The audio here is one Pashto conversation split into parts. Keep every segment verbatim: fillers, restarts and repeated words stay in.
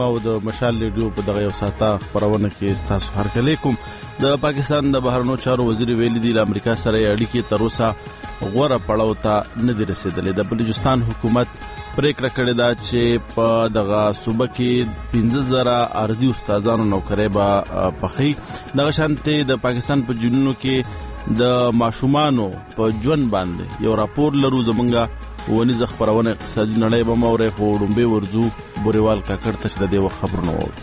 او د مشال ریډیو په دغه یو ساعته خپرونه کې تاسو هرکلی کوم. د پاکستان د بهرنیو چارو وزیر ویلي دی له امریکا سره اړیکې تر اوسه غوره پړاو ته نه دي رسېدلې. د بلوچستان حکومت پریکړه کړې ده چې په دغه صوبه کې پنځه زره ارضي استادانو نوکرۍ به پخي. دغه شانتې د پاکستان په جنونو کې د ماشومانو په ژوند باندې یو راپور لرو. زمونږ ونیزه خپرونه اقتصادي نړۍ به مورې خو ډومبې ورځو بوریوال کاکړ ته چې د دې وخت خبرونه واورو.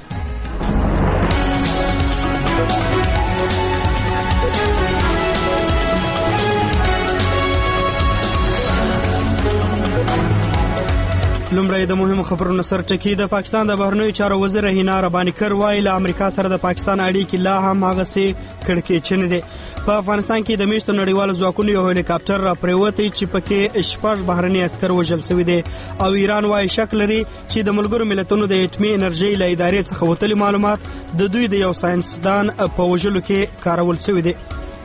لومړی د مهمو خبرونو سر ټکی. د پاکستان د بهرنیو چارو وزیر هینا رباني کر وایي له امریکا سره د پاکستان اړیکې لا هم هغسې کړکېچنې دي. په افغانستان کې د میشتو نړیوالو ځواکونو یو هلیکاپټر را پریوتی چې پکې شپږ بهرني عسکر وژل شوي دي او ایران وایي شک لري چې د ملګرو ملتونو د اټومي انرژۍ له ادارې څخه وتلي معلومات د دوی د یو ساینسدان په وژلو کې کارول شوي دي.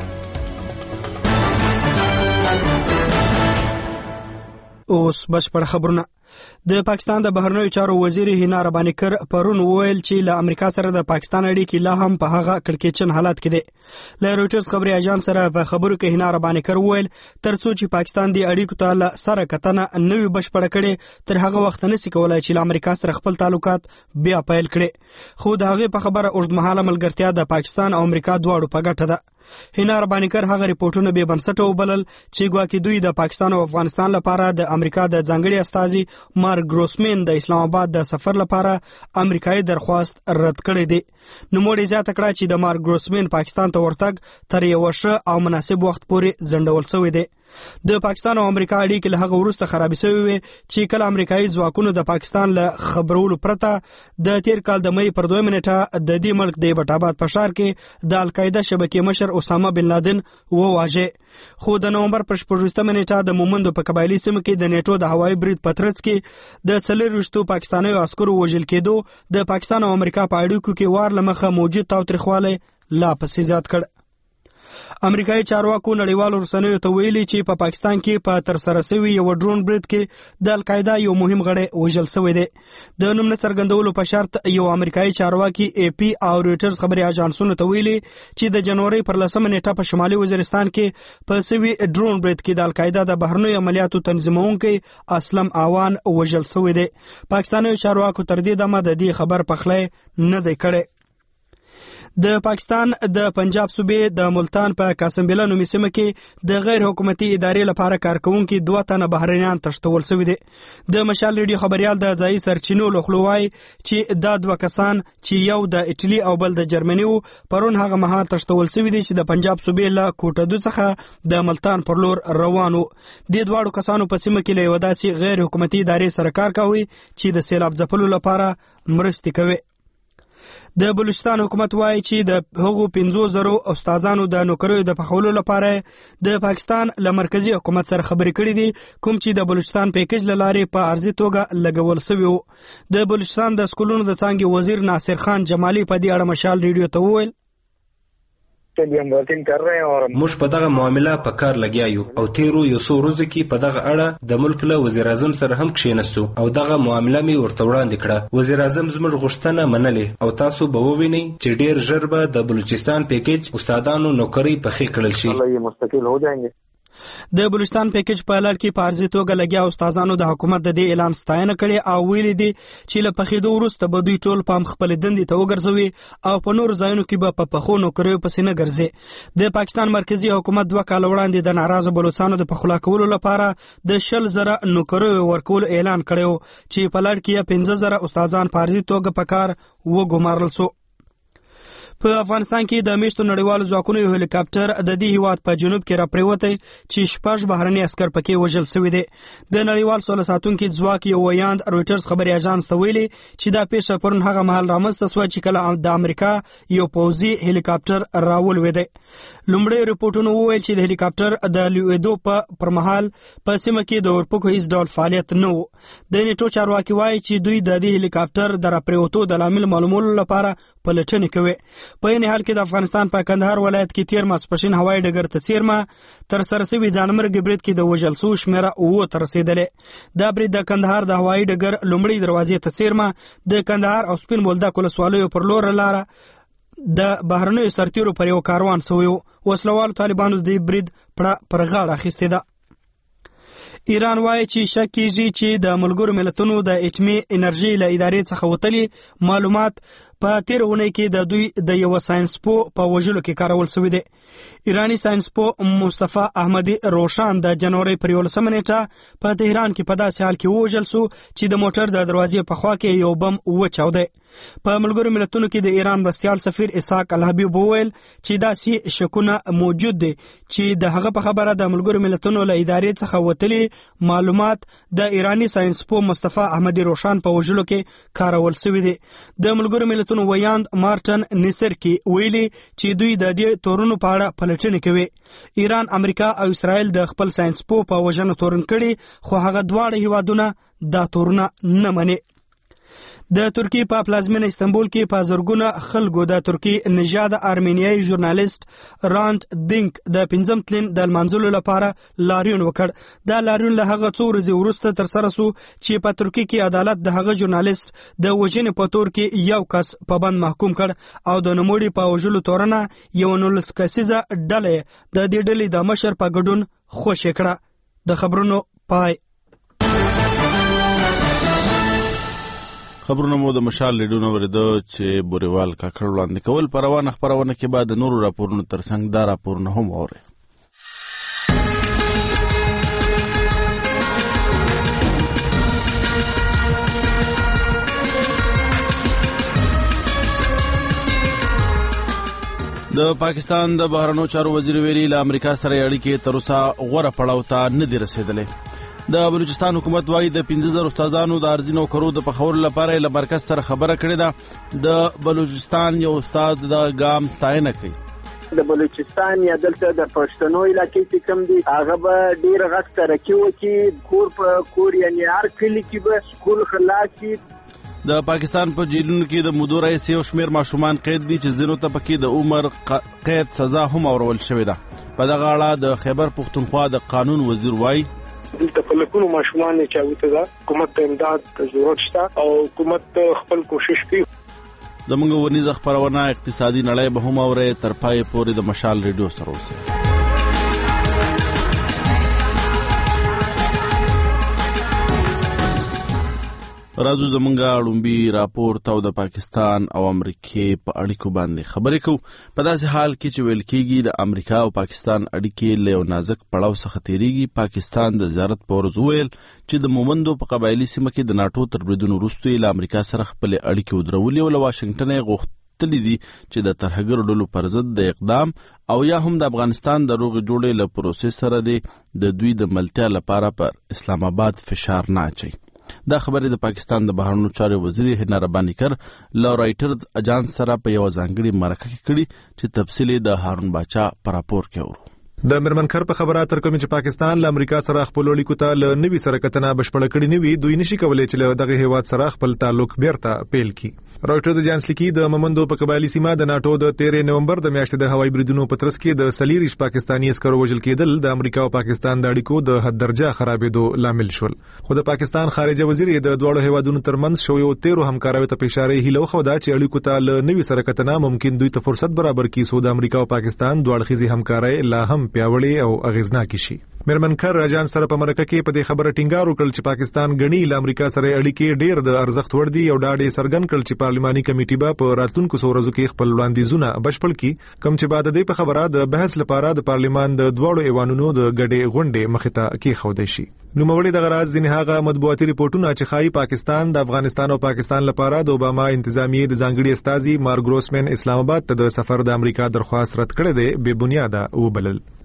اوس بشپړ خبرونه. د پاکستان د بهرنیو چارو وزیر هینا رباني کر پرون وویل چې له امریکا سره د پاکستان اړیکې لا هم په هغه کړکېچن حالت کې دي. له رویټرز خبري اژانس سره په خبرو کې هینا رباني کر وویل ترڅو چې پاکستان د اړیکو ته له سره کتنه نوې بشپړه کړي تر هغه وخت نشي کولای چې له امریکا سره خپل تعلقات بیا پیل کړي. خو د هغې په خبره اوږدمهاله ملګرتیا د پاکستان او امریکا دواړو په ګټه ده. هینا رباني کر هغه ریپورتونه به بنسټه وبلل چې ګواکې دوی د پاکستان او افغانستان لپاره د امریکا د ځانګړي استازي مارک ګروسمن د اسلام آباد د سفر لپاره امریکایي درخواست رد کړی دی. نو موږ زیاته کړه چې د مارک ګروسمن پاکستان ته ورتګ تر یو ښه او مناسب وخت پورې ځنډول شوی دی. د پاکستان او امریکا اړیکې له هغه وروسته خرابې شوې وې چې کله امریکایي ځواکونو د پاکستان له خبرولو پرته د تیر کال د مې پر دویمه نیټه د دې ملک د ایبټ آباد په ښار کې د القاعده شبکې مشر اسامه بن لادن وواژه. خو د نومبر پر شپږویشتمه نیټه د مومندو په قبایلي سیمه کې د نیټو د هوایي برید په ترڅ کې د څلرویشتو پاکستانیو عسکرو وژل کېدو د پاکستان او امریکا په اړیکو کې وار له مخه موجود تاوتریخوالی لا پسې زیات کړ. امریکایي چارواکو نړیوالو رسنیو ته ویلي چې په پا پاکستان کې په ترسره شوي یو ډرون برید کې د القاعده یو مهم غړی وژل شوی دی. د نوم نه څرګندولو په شرط یو امریکایي چارواکي ای پی او رویټرز خبري اژانسونو ته ویلي چې د جنوري پر لسمه نیټه په شمالي وزیرستان کې په سوي ډرون برید کې د القاعده د بهرنیو عملیاتو تنظیمونکي اسلم اوان وژل شوی دی. پاکستاني چارواکو تر دې دمه د دې خبر پخلی نه دی کړی. د پاکستان د پنجاب صوبې د ملتان په قاسمبیله نومي سیمه کې د غیر حکومتي ادارې لپاره کارکونکي دوه تنه بهرنیان تښتول شوي دي. د مشال ریډیو خبریال د ځایي سرچینو له خولو وایي چې دا دوه کسان چې یو د ایټالي او بل د جرمني وو پرون هغه مهال تښتول شوي دي چې د پنجاب صوبې له کوټدو څخه د ملتان پر لور روان وو. د دواړو کسانو په سیمه کې له یوه داسې غیر حکومتي ادارې سره کار کوي چې د سیلاب ځپلو لپاره مرستې کوي. د بلوچستان حکومت وایي چې د هغو پنځو زرو استادانو د نوکریو د پخولو لپاره د پاکستان له مرکزی حکومت سره خبرې کړې دي کوم چې د بلوچستان پیکج له لارې په عرضي توګه لګول شوي وو. د بلوچستان د سکولونو د څانګې وزیر ناصر خان جمالي په دې اړه مشال ریډیو ته وویل موږ په دغه معامله په کار لګیا یو او تیرو یو څو ورځو کې په دغه اړه د ملک له وزیر اعظم سره هم کښېنستو او دغه معامله مې ورته وړاندې کړه. وزیر اعظم زموږ غوښتنه منلې او تاسو به ووینئ چې ډیر ژر به د بلوچستان پیکج استادانو نوکرۍ پخې کړل شي. د بلوچستان پیکج په لړ کې په عرضي توګه لګیا استادانو د حکومت د دې اعلان ستاینه کړې او ویلي دي چې له پخېدو وروسته به دوی ټول پام خپلې دندې ته وګرځوي او په نورو ځایونو کې به په پخو نوکریو پسې نه ګرځي. د پاکستان مرکزي حکومت دوه کاله وړاندې د ناراضه بلوچستانو د پخلا کولو لپاره د شل زره نوکریو ورکولو اعلان کړی و چې په لړ کې پنځه زره استادان په عرضي توګه په کار وګمارل شو. په افغانستان کې د میشتو نړیوالو ځواکونو یو هلیکاپټر د دې هیواد په جنوب کې را پریوتی چې شپږ بهرني عسکر پکې وژل شوي دي. د نړیوال سوله ساتونکي ځواک یو ویاند رویټرز خبري اژانس ته ویلي چې دا پیښه پرون هغه مهال رامنځته شوه چې کله د امریکا یو پوځي هلیکاپټر راولوېدی. لومړی رپورټونو وویل چې د هلیکاپټر د لوېدو په پر مهال په سیمه کې د اورپکو هیڅ ډول فعالیت نه و. د نیټو چارواکي وایي چې دوی د دې هلیکاپټر د را پریوتو د لامل معلومولو لپاره پلټنې کوي. په این حال کې د افغانستان په کندهار ولایت کې تیر ماسپښین هوایي ډګر ته څیرمه تر سره شوي ځانمرګي برید کې د وژل شوو شمېره اووه ته رسېدلې. دا برید د کندهار د هوایي ډګر لومړۍ دروازې ته څیرمه د کندهار او سپین بولدک ولسوالیو پر لور لاره د بهرنیو سرتیرو پر یو کاروان سوی و. وسلوالو طالبانو د دې برید پړه پر غاړه اخیستې ده. ایران وایي چې شک کیږي چې د ملګرو ملتونو د اټومي انرژي له ادارې څخه وتلي معلومات په تیر اونۍ کې د دوی د یو ساينسپو په وژلو کې کارول شوی دی. ایرانی ساينسپو مصطفی احمدی روشان د جنوري پر یولسمه نیټه په تهران کې په داسې حال کې وژل شو چې د موټر د دروازې په خوا کې یو بم وچاودی. په ملګرو ملتونو کې د ایران مرستیال سفیر اسحاق الحبیب وویل چې داسې شکونه موجود دي چې د هغه په خبره د ملګرو ملتونو له ادارې څخه وتلي معلومات د ایرانی ساينسپو مصطفی احمدی روشان په وژلو کې کارول شوی دي. د ملګرو ملتونو ویاند مارټن نیسرکی ویلي چې دوی د دې تورونو په اړه پلټنې کوي. ایران، امریکا او اسرائیل د خپل ساينسپو په وژنه تورن کړي خو هغه دواړه هیوادونه دا تورونه نه مني. د ترکی په پلازمینه استنبول کې په زرګونه خلکو د ترکی نژاد ارمینیایي ژورنالیست راند دینک د پنځم تلین د لمانځلو لپاره لاریون وکړ. دا لاریون له هغه څو ورځې وروسته ترسره شو چې په ترکی کې عدالت د هغه ژورنالیست د وژنې په تور کې یو کس په بند محکوم کړ او د نوموړي په وژلو تورنه یو نولس کسیزه ډله د دې ډلې د مشر په ګډون خوشې کړه. د خبرونو پای. خبرونه مو د مشال لیډونو ورده چې بوریوال کاکړ وړاندې کول. په روانه خبرونه کې بعد د نورو راپورونو ترڅنګ دا راپورونه هم اوري. د پاکستان د بهرنیو چارو وزیر ویلي له امریکا سره اړیکې تر اوسه غوره پړاو ته نه دي رسېدلې. د بلوچستان حکومت وايي د پنځه زره استادانو د ارزي نوکرو د پخولو لپاره له مرکز سره خبره کړې ده. د بلوچستان یو استاد د ګام ستاینه کوي. د بلوچستان یا دلته د پښتنو علاقې کې کم دي هغه به ډیر غټ ترقی وکړي. کور په کور یعنی هر کلی کې به سکول خلاص شي. د پاکستان په جیلونو کې د مودو رئیس یو شمیر ماشومان قید دي چې ځینو ته پکې د عمر قید سزا هم اورول شوې ده. په دغه اړه د خیبر پښتونخوا د قانون وزیر وایي دلته په لکونو ماشومان چې اوته ده حکومت ته امداد ضرورت شته او حکومت خپل کوشش کوي. زموږ ورنیزه خبرونه اقتصادي نړۍ به هم اوري. تر پای پورې د مشال ریډیو سره اوسئ. راځو زمونږه اړومبي راپورټ او د پاکستان او امریکې په اړیکو باندې خبرې کوو. په داسې حال کې چې ویل کېږي د امریکا او پاکستان اړیکې له یو نازک پړاو څخه تېرېږي. پاکستان د زیارت په ورځ وویل چې د مومندو په قبایلي سیمه کې د ناټو تر بریدونو وروسته یې له امریکا سره خپلې اړیکې ودرولې او له واشنګټن یې غوښتلي دي چې د ترهګرو ډلو پر ضد د اقدام او یا هم د افغانستان د روغې جوړې له پروسې سره د دوی د ملتیا لپاره پر اسلام آباد فشار نه اچوي. دا خبرې د پاکستان د بهرنیو چارو وزیر هنا رباني کر له رائټرز اجانس سره په یو ځانګړي مرکه کې کړي چې تفصیل د هارون باچا په راپور کې اورو. د مرمنکر په خبره تر کوم چې پاکستان له امریکا سره خپل اړیکو ته له نوي سره کتنه بشپړ کړي نوي دوی نشي کولای چې له دغه هیواد سره خپل تعلق بیرته پیل کړي. رائټرز اجانس لیکي د مومندو په قبایلی سیمه د ناټو د تیرې نومبر د میاشتې د هوایي بریدونو په ترڅ کې د سلیریش پاکستانی عسکرو وژل کېدل د امریکا او پاکستان د اړیکو د حد درجه خرابېدو لامل شول. خو د پاکستان خارجه وزیر د دوه هیوادونو ترمنځ شویو تیرو همکاریو ته اشاره هیله خو دا چې اړیکو ته له نوي سره کتنه ممکن دوی ته فرصت برابر کړي سو د امریکا او پاکستان دوه اړخیزي همکاري لا هم پیاوړې او اغیزناک شي. مرمنکر اجانس سره په مرکه کې په دې خبره ټینګار وکړ چې پاکستان غنی له امریکا سره اړیکې ډېر د ارزښت وړ دي او ډاډه سرګن کړ چې پارلماني کمیټه به په راتلونکو څو کې خپل وړاندیزونه بشپړ کړي کوم چې بعد د دې په خبره د بحث لپاره د پارلمان د دوړو ایوانونو د غډې غونډې مخته کې خوده شي. نو مولوی د غراز ځینې هغه مطبوعاتي ریپورتونه چې خایي پاکستان د افغانستان او پاکستان لپاره د اوباما انتظامیه د ځانګړي استازي مارک ګروسمن اسلام آباد ته د سفر د امریکا درخواست رد کړې ده بے بنیاده وبلل.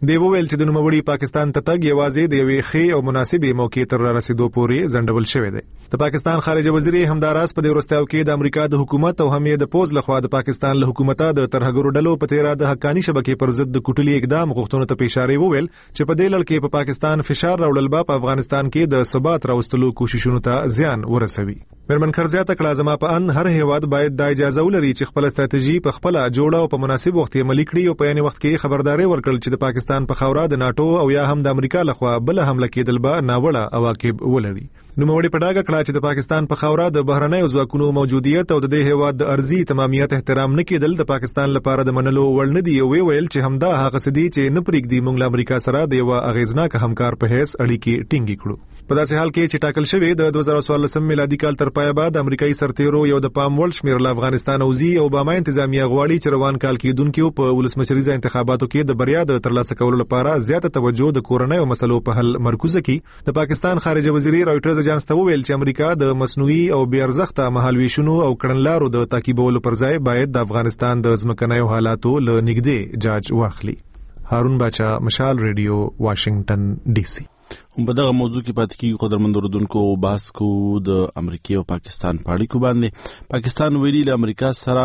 دی وویل چې د نوموړي پاکستان ته تګ یوازې د یوې ښې او مناسبې موقع تر رسیدو پورې ځنډول شوی دی. د پاکستان خارجه وزیر همداراز په دې وروستیو کې د امریکا د حکومت او هم یې د پوز لخوا د پاکستان له حکومت د ترهګرو ډلو په تیرا د حقانی شبکې پر ضد د کوټلي اقدام غوښتنو ته اشاره وویل چې په دې لړ کې په پاکستان فشار راوړل به په افغانستان کې د ثبات راوستلو کوششونو ته زیان ورسوي. مرمن خرزیات کړه زما په ان هر هیواد باید د اجازه ولري چې خپل ستراتیژي په خپل جوړه او په مناسب وخت عملي کړي او په یاني وخت کې خبرداري ورکړل چې د پاکستان په خاوره د ناتو او یا هم د امریکا لخوا بل حمله کېدل به ناوړه عواقب ولري. نو موږ په ډاګه کړه چې د پاکستان په خاوره د بهرنۍ ځواکونو موجودیت او د دې هیواد د ارضي تمامیت احترام نه کېدل د پاکستان لپاره د منلو وړ نه دی. وی ویل چې همدا هغه سدي چې نه پرېږدي موږ له امریکا سره د یو اغیزناک همکار په حیث اړیکې ټینګې کړو. په داسې حال کې چې ټاکل شوی د دوه زره څوارلسم میلادي کال تر پای بعد امریکایي سرتیرو یو د پام وړ شمېر له افغانستان اوزي او اوباما انتظامیه غواړي چې روان کال کېدونکو په ولسمشریزه انتخاباتو کې د بریا د ترلاسه کولو لپاره زیاته توجه د کورنۍ او مسلو په حل مرکوز کړي. د پاکستان خارجه وزیر راوټرز اجانس ته وویل چې امریکا د مصنوعي او بې ارزښته مهالویشونو او کړنلارو د تعقیبولو پر ځای باید د افغانستان د ځمکنیو حالاتو له نږدې جاج واخلي. هارون باچا، مشال ریډیو، واشنگټن ډي سي. هم په دغه موضوع کې پاتې کیږي. قدرمن اوریدونکو، بحث کو د امریکا او پاکستان په اړیکو باندې. پاکستان ویلي له امریکا سره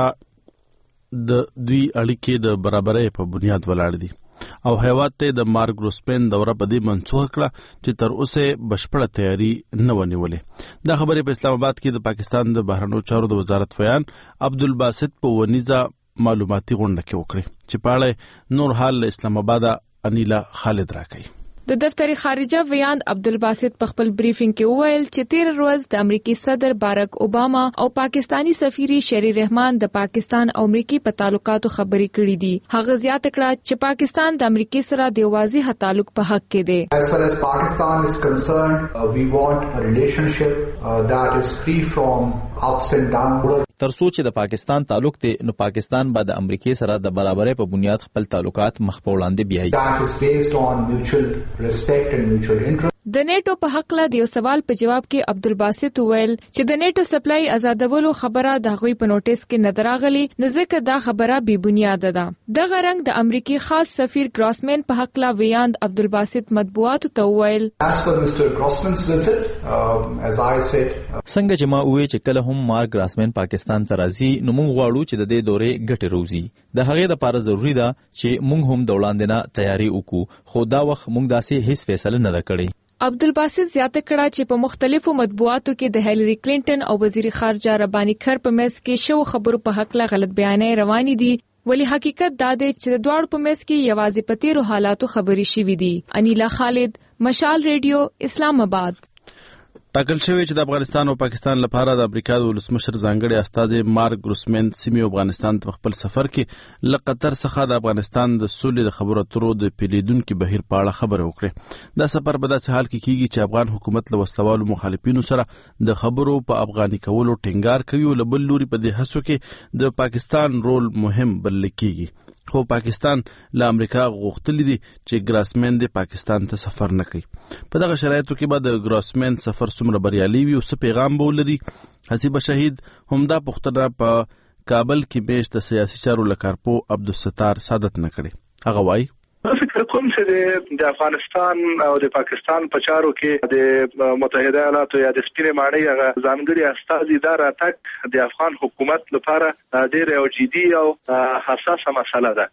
د دوی اړیکې د برابرۍ په بنیاد ولاړ دي او هیواد ته د مارک روسپین دوره په دې منسوخ کړه چې تر اوسه بشپړه تیاری نه ونیولې. دا خبره په اسلام آباد کې د پاکستان د بهرنیو چارو د وزارت ویان عبدالباسط په ونیزه معلوماتي غونډه کې وکړي چې په اړه نور حال اسلام آباد انیلا خالد راکړي. د دفتر خارجه ویاند عبدالباسط په خپل بریفینګ کې وویل چې تیر ورځ د امریکای صدر باراک اوباما او پاکستانی سفیر شری رحمان د پاکستان او امریکای په تعلقاتو خبرې کړې دي. هغه زیاته کړه چې پاکستان د امریکای سره د واضح تعلق په حق کې دی. As far as Pakistan is concerned, uh, we want a relationship uh, that is free from ups and downs. ترڅو چې د پاکستان تعلق ته نو پاکستان به د امریکای سره د برابرۍ په بنیاد خپل تعلقات مخ په وړاندې بیایي. That is based on mutual respect and mutual interest. د نیټو په حق له دیو سوال په جواب کې عبدالباسط ویل چې د نیټو سپلای آزادولو خبره د غوي په نوټیس کې نه دراغلي، نو ځکه دا خبره بې بنیاد ده. دغه رنګ د امریکای خاص سفیر ګراسمن په حق له ویاند عبدالباسط مطبوعاتو ته ویل As for Mister Grossman's visit, um, as I said, uh, څنګه چې ما وې چې کله هم مارک ګراسمن پاکستان ته راځي نو موږ غواړو چې د دې دورې ګټه روزي. د هغې لپاره ضروری ده چې موږ هم د وړاندې تیاری وکړو، خو دا وخت موږ داسې هیڅ فیصله نه کړې. عبدالباسط زیاته کړه چې په مختلفو مطبوعاتو کې د هیلری کلینټن او وزیر خارجه ربانی کر په مېز کې شو خبرو په حق له غلط بیانې روانې دي، ولی حقیقت دا دی چې د دوړ په مېز کې یوازې په تیرو حالاتو خبرې شوې دي. انیلا خالد، مشال ریډیو، اسلام آباد. ټاکل شوی چې د افغانستان او پاکستان لپاره د امریکا د ولسمشر ځانګړي استازي مارک ګروسمن سیمې افغانستان ته خپل سفر کې له قطر څخه د افغانستان د سولې د خبرو اترو د پیلیدونکو بهیر په اړه خبرې وکړې. دا سفر په داسې حال کې کیږي چې افغان حکومت له وسلوالو مخالفینو سره د خبرو په افغاني کولو ټینګار کوي او له بل لوري په دې هڅو کې د پاکستان رول مهم بلل کیږي. خو پاکستان له امریکا غوښتلی دي چې ګراسمن د پاکستان ته سفر نه کوي. په دغه شرایطو کې به د ګراسمن سفر څومره بریالي وي او څه پیغام به ولري. حسیبه شهید همدا پوښتنه په کابل کې میاشت د سیاسي چارو له کارپو عبدالستار سعادت نه کړي. هغه وایي فکر کوم چې د افغانستان او د پاکستان په چارو کې د متحده ایالاتو یا د سپینې ماڼۍ هغه ځانګړي استازي دا راتګ د افغان حکومت لپاره ډېره یو جدي او حساسه مسله ده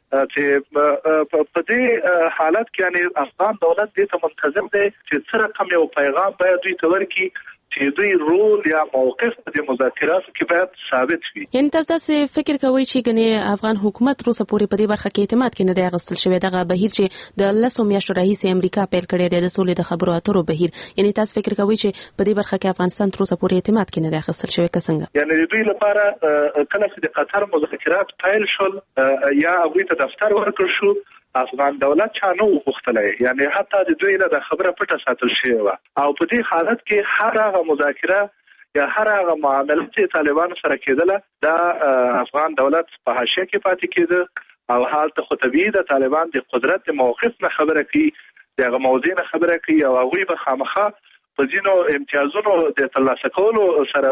چې په دې حالت کې یعنی افغان دولت دې ته منتظر دی چې څه رقم یو پیغام باید دوی ته ورکړي چې دوی رول یا موقف د مذاکراتو کې باید ثابت وي. یعنی تاسو فکر کوئ چې ګنې افغان حکومت روسه پورې په دې برخه کې اعتماد کې نه دی اغوستل شوی، دغه بهیر چې د لسو میاشتو راهیسې امریکا پیل کړی دی د سولې د خبرو اترو بهیر، یعنی تاسو فکر کوئ چې په دې برخه کې افغانستان روسه پورې اعتماد کې نه دی اغوستل شوی که څنګه؟ یعنی دوی لپاره کله چې د قطر مذاکرات پیل شول یا هغوی ته دفتر ورکړل شو، افغان دولت چا نه وغوښتلی، یعنی حتی د دوی نه د خبره پټه ساتل شوې وه او په دې حالت کې هر هغه مذاکره یا هر هغه معامله چې طالبانو سره کېدله دا افغان دولت په حاشیه کې پاتې کېده او هلته خو طبیعي د طالبان د قدرت د موقف نه خبره کوي، د هغه موضوع نه خبره کوي او هغوی به خامخا په ځینو امتیازونو د ترلاسه کولو سره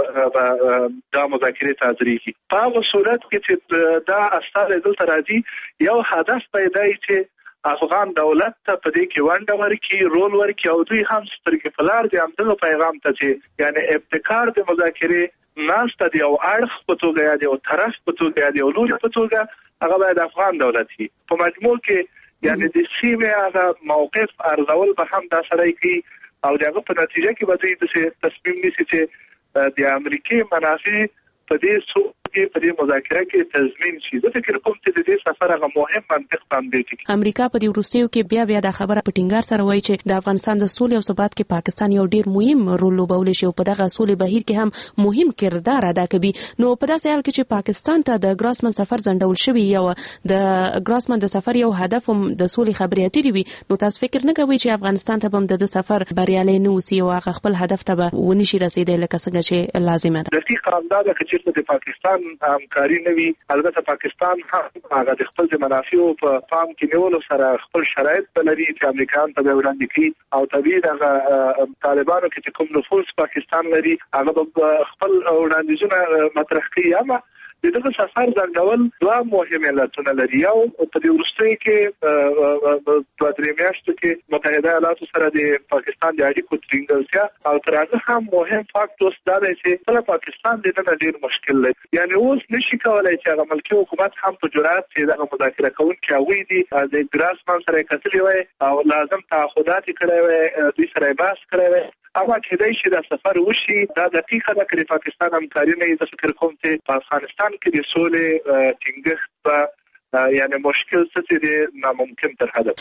دا مذاکرې ته حاضرېږي. په هغه صورت کې چې دا استازی دلته راځي یو هدف پیدا وي چې افغان دولت ته په دې کې ونډه ورکړي، رول ورکړي او دوی هم سترګې په لار دي همدغه پیغام ته چې یعنی ابتکار د مذاکرې ناسته دی او اړخ په توګه یا دی او طرف په توګه یا دی او لوري په توګه هغه باید افغان دولت وي. په مجموع کې یعنی د سیمې هغه موقف ارزول به هم دا سره کوي او دغه په نتیجه کې به دوی د تصمیم نیسي چې د امریکای منافع په دې څو کې په دې مذاکره کې تضمین شي. زه فکر کوم چې د دې سفر هغه مهم منطق باندې ټکی امریکا په دې وروستیو کې بیا بیا د خبره په ټینګار سره وایي چې د افغانستان د سولې او ثبات کې پاکستان یو ډیر مهم رول لوبولی شي او په دغه سولې بهیر کې هم مهم کردار ادا کوي. نو په داسې حال کې چې پاکستان ته د ګراسمن سفر ځنډول شوی یو د ګراسمن د سفر یو هدف هم د سولې خبرې اترې وي، نو تاسو فکر نه کوئ چې افغانستان ته هم د سفر بریالي نه وسی او هغه خپل هدف ته ونشي رسیدلی لکه څنګه چې لازمه ده؟ دقیق اندازه چې د پاکستان همکاري نوي، البته پاکستان هم هغه د خپل د منافعو په پام کې نیولو سره خپل شرایط بلري چې امریکایان ته وړاندې کړي او طبیعي دغه طالبانو کې کوم نفوذ پاکستان لري هغه خپل وړاندیزونه مطرح کوي. اما دغه سفر ځنډول دوه مهم علتونه لري. یو په دې وروستیو کې دوه درې میاشتو کې متحده ایالاتو سره د پاکستان د اړیکو ترینګلتیا او تر هغه هم مهم فاکت اوس دا دی چې کله پاکستان د دې ډېر مشکل دی، یعنی اوس نشي کولای چې هغه ملکي حکومت هم په جرأت چې دغه مذاکره کوونکي هغوی دي د ګراسمن سره کتلي وای او لازم تعهدات کړی وای، دوی سره بحث کړی وای. اما کېدای شي دا سفر وشي، دا دقیقه ده چې پاکستان همکاري نه زه فکر کوم چې په افغانستان کې د سولې ټینګښت به یعنی مشکل څه دی ناممکن تر حد.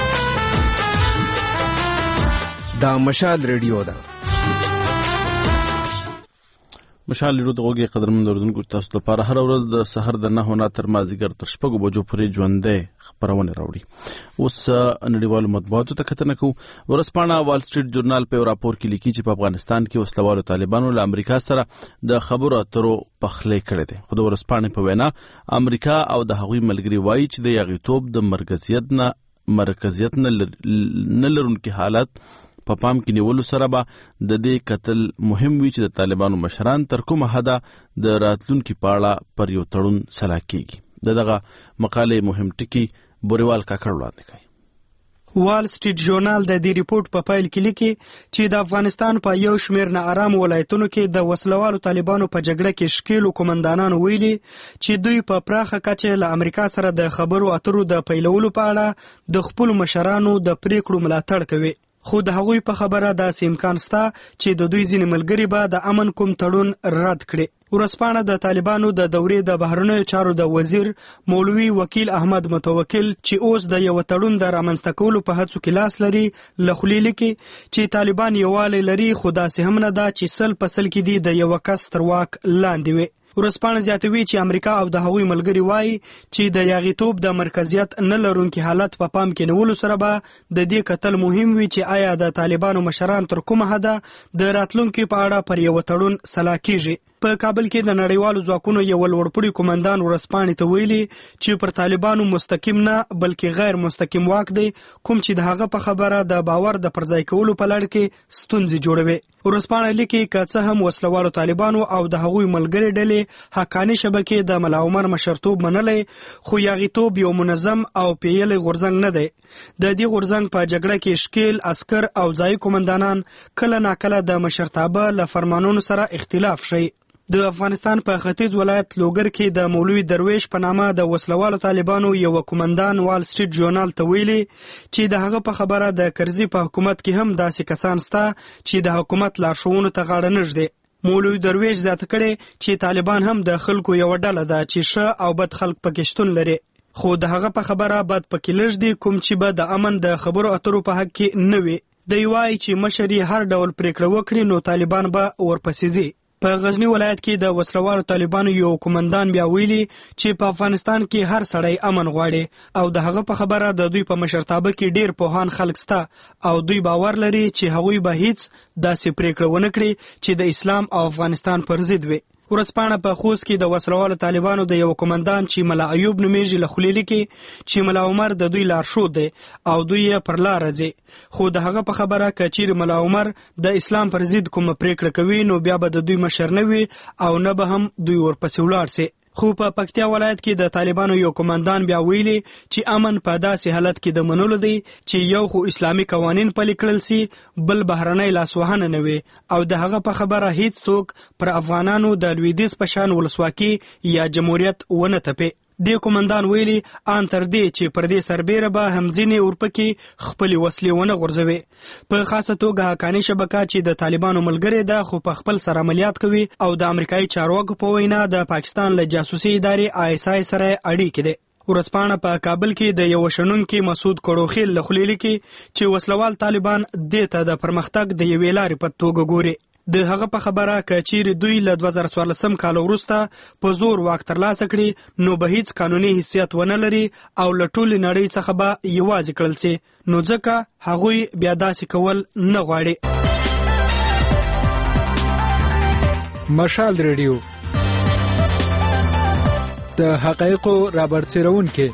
دا مشال ریډیو ده. مشال ریډیو دغه قدرمن اوردونکو تاسو لپاره هر ورځ د سحر د نه نه تر مازیګر تر شپږو بجو پورې ژوندې خبرونه راوړي. اوس نړیوالو مطبوعاتو ته کتنه کوو. ورځپاڼه وال سټریټ جورنال په راپور کې لیکي چې په افغانستان کې وسلوالو طالبانو له امریکا سره د خبرو اترو پخلې کړې ده. خو د ورځپاڼې په وینا امریکا او د هغوی ملګري وایي چې د یغیتوب د مرکزیت نه مرکزیت نه لرونکي حالت په پام کې نیولو سره به د دې قتل مهم وي چې د طالبانو مشران تر کومه حده د راتلونکي په اړه پر یو تړون سلا کیږي. دغه مقالې مهم ټکي بوریوال کاکړ وړاندې کوي. وال سټریټ ژورنال د دې ریپورت په پایل کې لیکي چې د افغانستان په یو شمېر ناارام ولایتونو کې د وسلوالو طالبانو په جګړه کې شکیلو قومندانانو ویلي چې دوی په پراخه کچه له امریکا سره د خبرو اترو د پیلولو په اړه د خپل مشرانو د پریکړو ملاتړ کوي. خو د هغوی په خبره داسې امکان شته چې د دوی ځینې ملګري به د امن کوم تړون رد کړي. ورځپاڼه د طالبانو د دورې د بهرنیو چارو د وزیر مولوي وکیل احمد متوکل چې اوس د یو تړون د رامنځته کولو په هڅو کې لاس لري له خولې لیکي چې طالبان یووالی لري، خو داسې هم نه ده چې سل په سل کې دي د یو کس تر واک لاندې وي. ورځپاڼه زیاتوي چې امریکا او د هغوی ملګري وایي چې د یاغیتوب د مرکزیت نه لرونکي حالت په پا پام کې نیولو سره به د دې کتل مهم وي چې آیا د طالبانو مشران تر کومه حده د راتلونکي په اړه پر یو تړون سلا کیږي. په کابل کې د نړیوالو ځواکونو یو لوړپوړي قومندان ورځپاڼې ته ویلي چې پر طالبانو مستقیم نه بلکې غیر مستقیم واک دی، کوم چې د هغه په خبره د باور د پرځای کولو په لړ کې ستونزې جوړوي. ورځپاڼه لیکي که څه هم وسلوالو طالبانو او د هغوی ملګري ډلې حقاني شبکې د ملا عمر مشرتوب منلی، خو یاغیتوب یو منظم او پییلی غورځنګ نه دی. د دې غورځنګ په جګړه کې شکیل عسکر او ځایي قومندانان کله ناکله د مشرتابه له فرمانونو سره اختلاف شي. د افغانستان په ختیځ ولایت لوګر کې د مولوي درویش په نامه د وسلوالو طالبانو یو قومندان وال سټریټ ژورنال ته ویلي چې د هغه په خبره د کرزي په حکومت کې هم داسې کسان شته چې د حکومت لارښوونو ته غاړه نه ږدي. مولوي درویش زیاته کړې چې طالبان هم د خلکو یو ډله ده چې ښه او بد خلک پکې شتون لري، خو د هغه په خبره بد پکې لږ دي کوم چې به د امن د خبرو اترو په حق کې نه وي. دی وایي چې مشر یې هر ډول پریکړه وکړي نو طالبان به ورپسې ځي. په غزنی ولایت کې د وسلوالو طالبانو یو قومندان بیا ویلي چې په افغانستان کې هر سړی امن غواړي او د هغه په خبره د دوی په مشرتابه کې ډیر پوهان خلک شته او دوی باور لري چې هغوی به هیڅ داسې پریکړه ونه کړي چې د اسلام او افغانستان پر ضد وي. ورځپاڼه په خوست کې د وسلوالو طالبانو د یو قومندان چې ملا ایوب نومیږي له خولې لیکي چې ملا عمر د دوی لارښود دی او دوی یې پر لاره ځي، خو د هغه په خبره که چیرې ملا عمر د اسلام پر ضد کومه پریکړه کوي نو بیا به د دوی مشر نه وي او نه به هم دوی ورپسې ولاړ سي. خو په پکتیا ولایت کې د طالبانو یو کمانډان بیا ویلي چې امن په داسې حالت کې د منلو دی چې یو خو اسلامي قوانین پلي کړل سي، بل بهرنۍ لاسوهنه نه وي او د هغه په خبره هیڅ څوک پر افغانانو د لویدیځ په شان ولسواکي یا جمهوریت ونه تپي. د کمانډان ویلي ان تر دې چې پر دې سربېره به هم ځینې اورپکې خپلې وسلې ونه غورځوي. په خاصه توګه حقاني شبکه چې د طالبانو ملګرې ده خو په خپل سره عملیات کوي او د امریکایي چارواکو په وینا د پاکستان له جاسوسي ادارې آی اس آی سره اړیکې دي. ورځپاڼه په کابل کې د یو شنونکي مسعود کړوخیل له خولې لیکي چې وسلوال طالبان دې ته د پرمختګ د یوې لارې په توګه ګوري. د هغه په خبره که چیرې دوی له دوه زره څوارلسم کال وروسته په زور واک ترلاسه کړي نو به هیڅ قانوني حیثیت ونه لري او له ټولې نړۍ څخه به یوازې کړل سي، نو ځکه هغوی بیا داسې کول نه غواړي. مشال ریډیو د حقایقو رابرسېرونکي.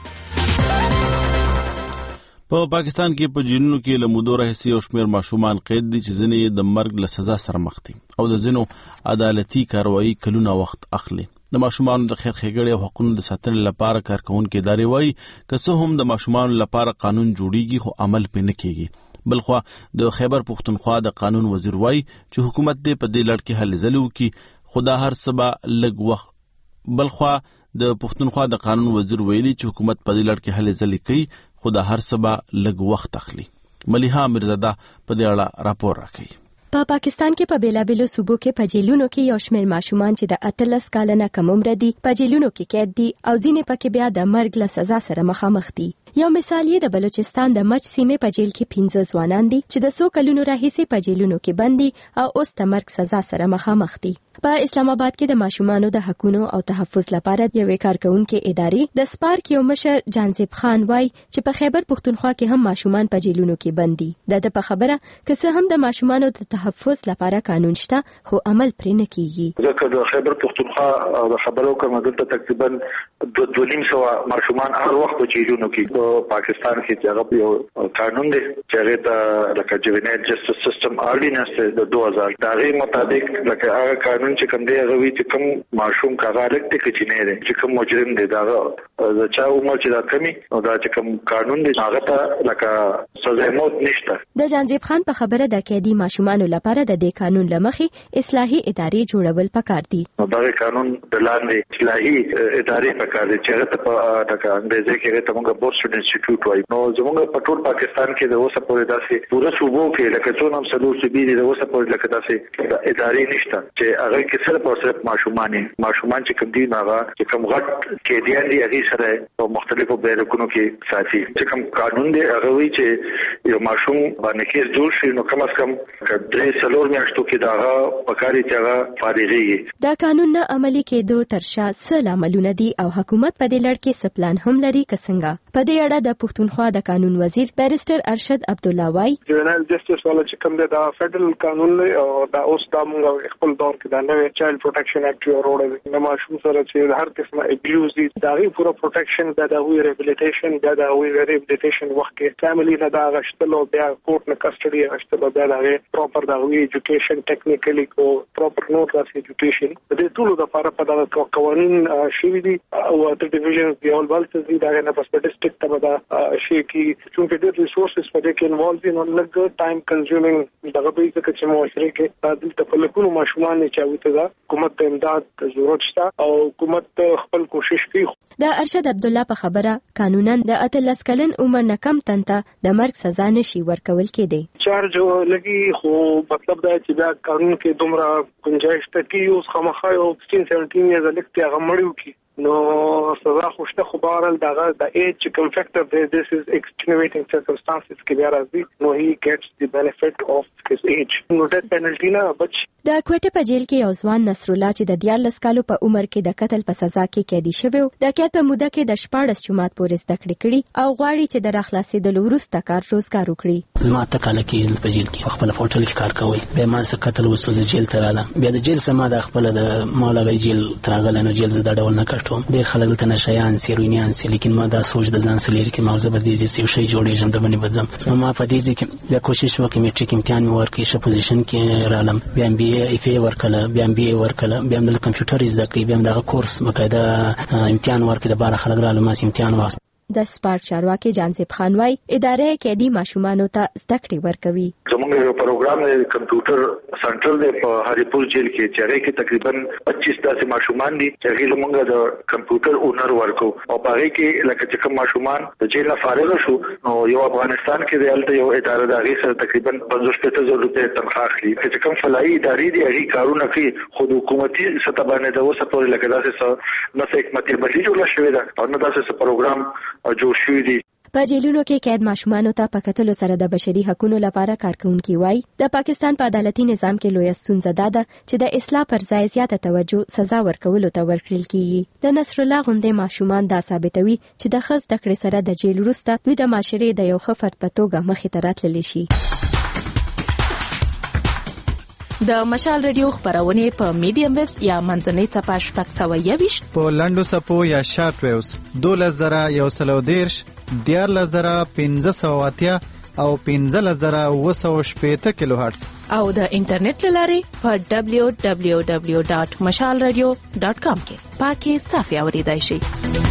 په پاکستان کې په جیلونو کې له مودو راهیسې یو شمېر ماشومان قید دي چې ځینې د مرګ له سزا سره مخ دي او د ځینو عدالتي کاروایي کلونه وخت اخلي. د ماشومانو د خیر ښېګړې او حقونو د ساتنې لپاره کارکوونکي ادارې وایي که څه هم د ماشومانو لپاره قانون جوړیږي خو عمل پرې نه کیږي. بلخوا د خیبر پښتونخوا د قانون وزیر وایي چې حکومت دې په دې لړ کې هلې ځلې وکړي خو دا هر څه به لږ وخت. بلخوا د پښتونخوا د قانون وزیر ویلي چې حکومت په دې لړ کې هلې ځلې کوي خو د هر څه به لږ وخت اخلي. ملیحه میرزاده په دې اړه راپور راکوي. په پاکستان کې په بیلابیلو صوبو کې په جیلونو کې یو شمېر ماشومان چې د اتلس کاله نه کم عمره دي په جیلونو کې قید دي او ځینې پکې بیا د مرګ له سزا سره مخامخ دي. یو مثال یې د بلوچستان د مچ سیمې په جیل کې پنځه ځوانان دي چې د څو کلونو راهیسې په جیلونو کې بند دي او اوس د مرګ سزا سره مخامخ دي. په اسلام آباد کې د ماشومانو د حقونو او تحفظ لپاره یوې کارکونکو ادارې د سپارک یو مشر جانزیب خان وای چې په خیبر پښتونخوا کې هم ماشومان په جیلونو کې بند دي. د په خبره که څه هم د ماشومانو د تحفظ لپاره قانون شته خو عمل پرې نه کیږي. ځکه د خیبر پښتونخوا د خبرو کوم دلته تقریبا دوه نیم سوه ماشومان هر وخت په جیلونو کې په پاکستان کې هغه یو قانون دی چې هغه ته لکه جوینایل جسټس سیستم آرډیننس د دوه هزار د هغې مطابق لکه هغه قانون چې کوم دی هغه وی چې کوم ماشوم کاغالک دی چې نه دی چې کوم مجرم دی دا د چا عمر چې دا کمی او دا چې کوم قانون دی هغه ته لکه سزا موت نشته. د جانزیب خان په خبره د قیدی ماشومانو لپاره د دې قانون لمخې اصلاحي ادارې جوړول پکار دي. دا قانون د لاندې اصلاحي ادارې پکار دي چې هغه په تکه انګریزي کې ته موږ بورسټ انسټیټیوټ وایي. نو زموږ په ټول پاکستان کې د اوسه پورې داسې پوره صوبو کې لکه څو نام سلور صوبې دي د اوسه پورې لکه داسې ادارې نشته چې هغه کې صرف او صرف ماشومان ماشومان چې کوم دي هغه چې کوم غټ قیدیان دي هغه سره په مختلفو بیرکونو کې ساتي. چې کوم قانون دی هغه وی چې یو ماشوم باندې کیس جوړ شي نو کم از کم درې څلور میاشتو کې دا پکاري چې هغه فارغيږي. دا قانون نه عملي کېدو تر شا څه عملونه دي او حکومت په دې لړ کې سپلان هم لري که څنګه؟ په دې اړه د پښتونخوا د قانون وزیر بیرسټر ارشد عبدالله وای جوینایل جسټس والا چې کوم دی دا فدرل قانون دی او دا اوس دا موږ خپل دور کې دا نوې چایلډ پروټیکشن اکټ یو وروړی د ماشوم سره چې هر قسمه ابیوز دي دا غي پوره پروټیکشن دا د وی ریهابلیټیشن دا د وی ریهابلیټیشن وخت کې فیملی نه دا غشتلو بیا کورټ نه کسټډي غشتلو بیا دا پراپر دا وی ایجوکیشن ټیکنیکلی کو پراپر نوټ راس ایجوکیشن د ټولو د لپاره په دا قوانین شوي دي او د ډیویژن دی اول بالس دي دا نه په ډیسټریکټ ته دا شي کې چې د ریسورسز په دې کې انوالو دي نو لږ ټایم کنزیومینګ دغه به چې معاشره کې د تفلکونو ماشومان نه چاوي ته حکومت ته امداد ضرورت شته او حکومت خپل کوشش کوي. د ارشد عبدالله په خبره قانونا د اتلس کلن عمر نه کم تنته د مرګ سزا نشي ورکول کېدی. چارج لګي خو مطلب دا چې دا قانون کې دومره گنجائش ته کې اوس خامخا یو سټین سیونټین یې ځلکته هغه مړیو کې نو سزا خوشته خو بهرال دغه د ایج کوم فیکټر دی this is extenuating circumstances کې بیا راځي نو he gets the benefit of his age نو ډیت پینلټی نه بچ. د کوټه په جیل کې یو ځوان نصر الله چې د دیارلس کالو په عمر کې د قتل په سزا کې قیدی شوی د قید په موده کې د شپاړس جمعات پورې زده کړې کړي او غواړي چې د راخلاصېدلو وروسته کار روزګار وکړي. زما ته کال کې په جیل کې خپل هوټل کې کار کوي به ما څه قتل وسو جیل ته رااله بیا د جیل سما د خپل د مالګي جیل تراغله نو جیل زده ډول نه کړ لټوم. ډېر خلک دلته نشایان سي روینیان سي، لیکن ما دا سوچ د ځان سره لري کې ما زه به دې ځای یو شی جوړېږم د باندې به ځم. نو ما په دې ځای کې بیا کوشش وکړم میټریک امتحان مې ورکړی، ښه پوزیشن کې رالم، بیا ام بي اے اف اے ورکړله، بیا ام بي اے ورکړله، بیا هم د کمپیوټر زده کړې، بیا هم دغه کورس باقاعده امتحان ورکړي. د باره خلک رالو ما امتحان واخیست. د سپارک چارواکي جانزیب خان وايي ادارې کېدی ماشومانو ته زده کړې ورکوي. زموږ یو پروګرام دی کمپیوټر سنټرل دی په هریپور جیل کې چې هغه کې تقریبا پچیس داسې ماشومان دي چې هغه موږ د کمپیوټر اونر ورکو او هغه کې لکه چې کوم ماشومان د جیل نه فارغ شو نو یو افغانستان کې دی الته یو اداره د هغه سره تقریبا پنځوس زره روپۍ تنخواه اخلي چې کوم فلایي ادارې دي هغه کارونه کوي خو حکومتي سطح باندې د اوسه پورې لکه داسې نه څه حکمتي بدلی جوړه شوې ده او نه داسې پروګرام جوړ شوی دی. په جیلونو کې قید ماشومانو ته په کتلو سره د بشري حقوقو لپاره کارکونکي وایي د پاکستان په عدالتي نظام کې لویه ستونزه ده چې د اصلاح پر ځای زیاته توجه سزا ورکولو ته ورکړل کیږي. د نصر الله غوندې ماشومان دا ثابتوي چې د ښځ د کړې سره د جیل وروسته دوی د معاشرې د یو ښه فرد په توګه مخې ته راتللی شي. د مشال ریډیو خبرونه په میډیم ویوز یا منځنۍ څپه شپږ سوه یوویشت په لنډو څپو یا شارټ ویوز دولس زره یو سل او دېرش دیارلس زره پنځه سوه اتیا او پنځلس زره اوه سوه شپېته کیلو هرتز او د انټرنیټ له لارې په دبلیو دبلیو دبلیو ډاټ مشال ریډیو ډاټ کام کې پاکي صافي اوریدای شي.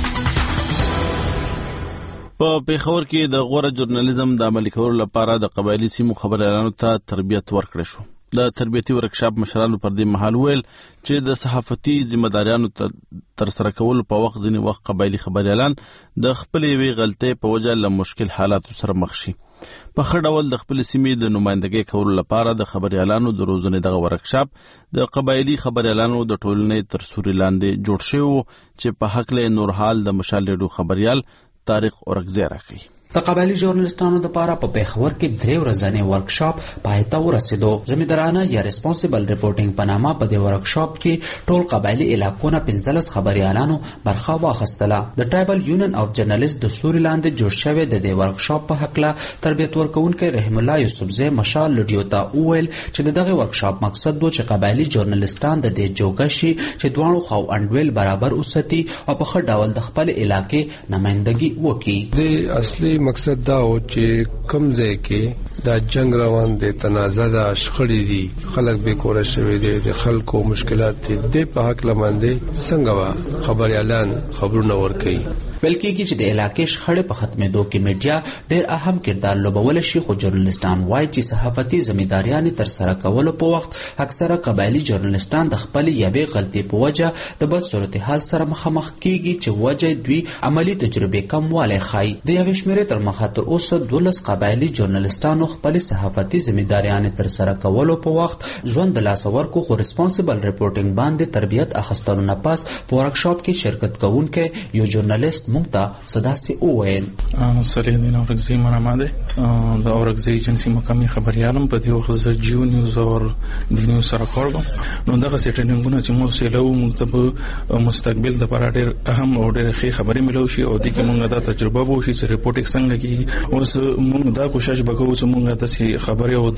په پیښور کې د غوره ژورنالیزم د عملي کولو لپاره د قبایلي سیمو خبريالانو ته تربیت ورکړل شو. د تربیتي ورکشاپ مشرانو پر دې مهال ویل چې د صحافتي ذمہداریانو تر سره کولو په وخت ځینې وخت قبایلي خبريالان د خپل وی غلطۍ په وجه له مشکل حالاتو سره مخ شي. په ښه ډول د خپل سیمې د نمائندګۍ کولو لپاره د خبريالانو د روزنې دغه ورکشاپ د قبایلي خبريالانو د ټولنې تر سوري لاندې جوړ شوی چې په حق له نورحال د مشال ریډیو خبريال طارق اورکزی راکړي. د قبایلی ژورنالستانو لپاره په پیښور کې درې ورځې ورکشاپ پای ته ورسېدو. زمیندارانه یا ریسپانسیبل ریپورټینګ په نامه په دې ورکشاپ کې ټول قبایلی علاقو نه پنځلس خبريالانو برخه واخیستله. د ټرایبل یونین اف جرنالیست د سوري لاندې جوړ شوی د دې ورکشاپ په حق له تربیت ورکونکي رحم الله یوسفزی مشال ریډیو ته وویل چې دغه ورکشاپ مقصد و چې قبایلی ژورنالستان د دې جوګه شي چې دواړو خو انډویل برابر اوساتي او په ښه ډول د خپل علاقې نمائندګي وکړي. د اصلي مقصد دا و چې کوم ځای کې دا جنگ روان دی، تنازع ده، شخړې دي، خلک بې کوره شوي دي، د خلکو مشکلات دي، د په حق لمانځي څنګه وا خبريالان خبرونه ورکوي. بلکې چې د علاقې شخړې په ختمېدو کې میډیا ډېر اهم کردار لوبولی شي، خو ژورنالستان وایي چې صحافتي ذمہداریانې ترسره کولو په وخت اکثره قبایلي ژورنالستان د خپلې یوې غلطۍ په وجه د بد صورتحال سره مخامخ کیږي چې وجه دوی عملي تجربې کموالی ښایي. د یوې شمېرې تر مخه تر اوسه دولس قبایلي ژورنالستانو خپلې صحافتي ذمہداریانې ترسره کولو په وخت ژوند د لاسه ورکو، خو ریسپانسیبل ریپورټینګ باندې تربیت اخیستلو نه پس په ورکشاپ کې شرکت کوونکی یو ژورنالیست مونږ ته صداسي وویل. صلیح اورکزی مرامه ده د اورکزی ایجنسی مقامی خبريالم په دې وخت زه جیو نیوز او د نیوز سره کار کوم. نو دغه سټرینګونه چې مو سیلو موږ ته مستقبل د لپاره ډېر اهم او ډېر ښه خبرې ملو شي او د کې موږ دا تجربه وو چې ریپورټینګ څنګه کیږي. اوس موږ دا کوشش وکړو چې موږ د خبرې او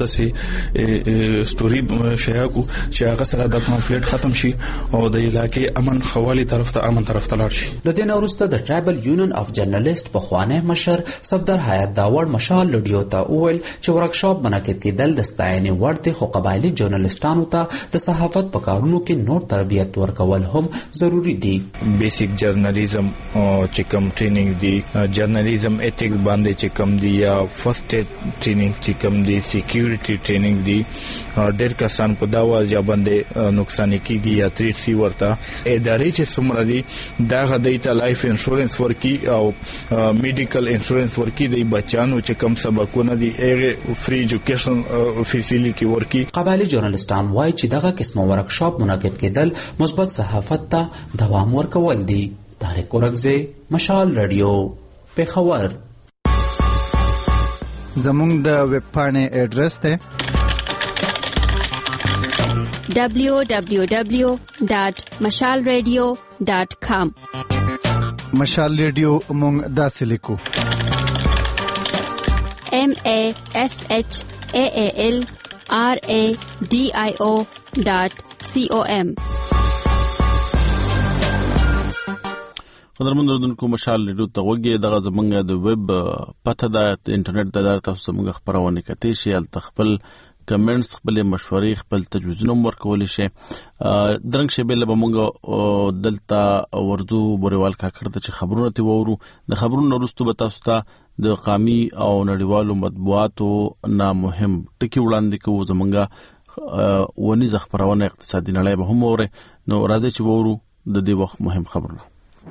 د سټوري شیا کو چې هغه سره د کنفلیکټ ختم شي او د علاقې امن خوالي طرف ته امن طرف ته لاړ شي. د دې وروسته د ټرایبل یونین اف جرنالیست په خوانه مشر صفدر حیات داور مشال ریډیو ته وویل چې ورکشاپ منعقد کېدل د ستاینې وړ دی، خو قبایلي ژورنالستانو ته د صحافت په کارونو کې نور تربیت ورکول هم ضروری دي. بیسیک جرنالیزم چې کوم ټریننګ دی، جرنالیزم ایتیکس باندې چې کوم دی یا فرست ایډ ټریننګ چې کوم دی، سکیورټي ټریننګ دی، ډېر کسان په دا وجه باندې نقصان کیږي یا تریټ سی ورته. ادارې چې څومره دي دا غدای ته لایف انشورنس ورکی او میډیکل انشورنس ورکی دی، بچانو چې کم سبقونه دي هغه فری ایجوکیشن فیسیلیټي ورکی. قبایلی ژورنالستان وایي چې دغه قسمه ورکشاپ منعقد کېدل مثبت صحافت ته دوام ورکول دي. طارق اورکزی، مشال ریډیو، پیښور. زموږ د ویب پاڼې ایډرس دی دبلیو دبلیو دبلیو ډاټ مشال ریډیو ډاټ کام. مشال ریډیو مونږ داسې لیکو M A S H A A L R A D I O dot C O M. قدرمن اردوونکو مشال ریډیو ته وګورئ دغه زمونږ د ویب پته د انټرنیټ د دار تاسو زمونږ خبرونه کتئ شي ال تخپل کمنټس خپل مشورې خپل تجویزونه ورکول شي درنګ شبل به مونږ دلته ورزو بوریوال کاکړ ته خبرونه تی وورو د خبرونو وروسته به تاسو ته د قامي او نړیوالو مطبوعاتو نه مهم ټکی وړاندې کوو زمونږ ونیز خبرونه اقتصادي نړۍ به هم وره نو راځي چې وورو د دې وخت مهم خبرونه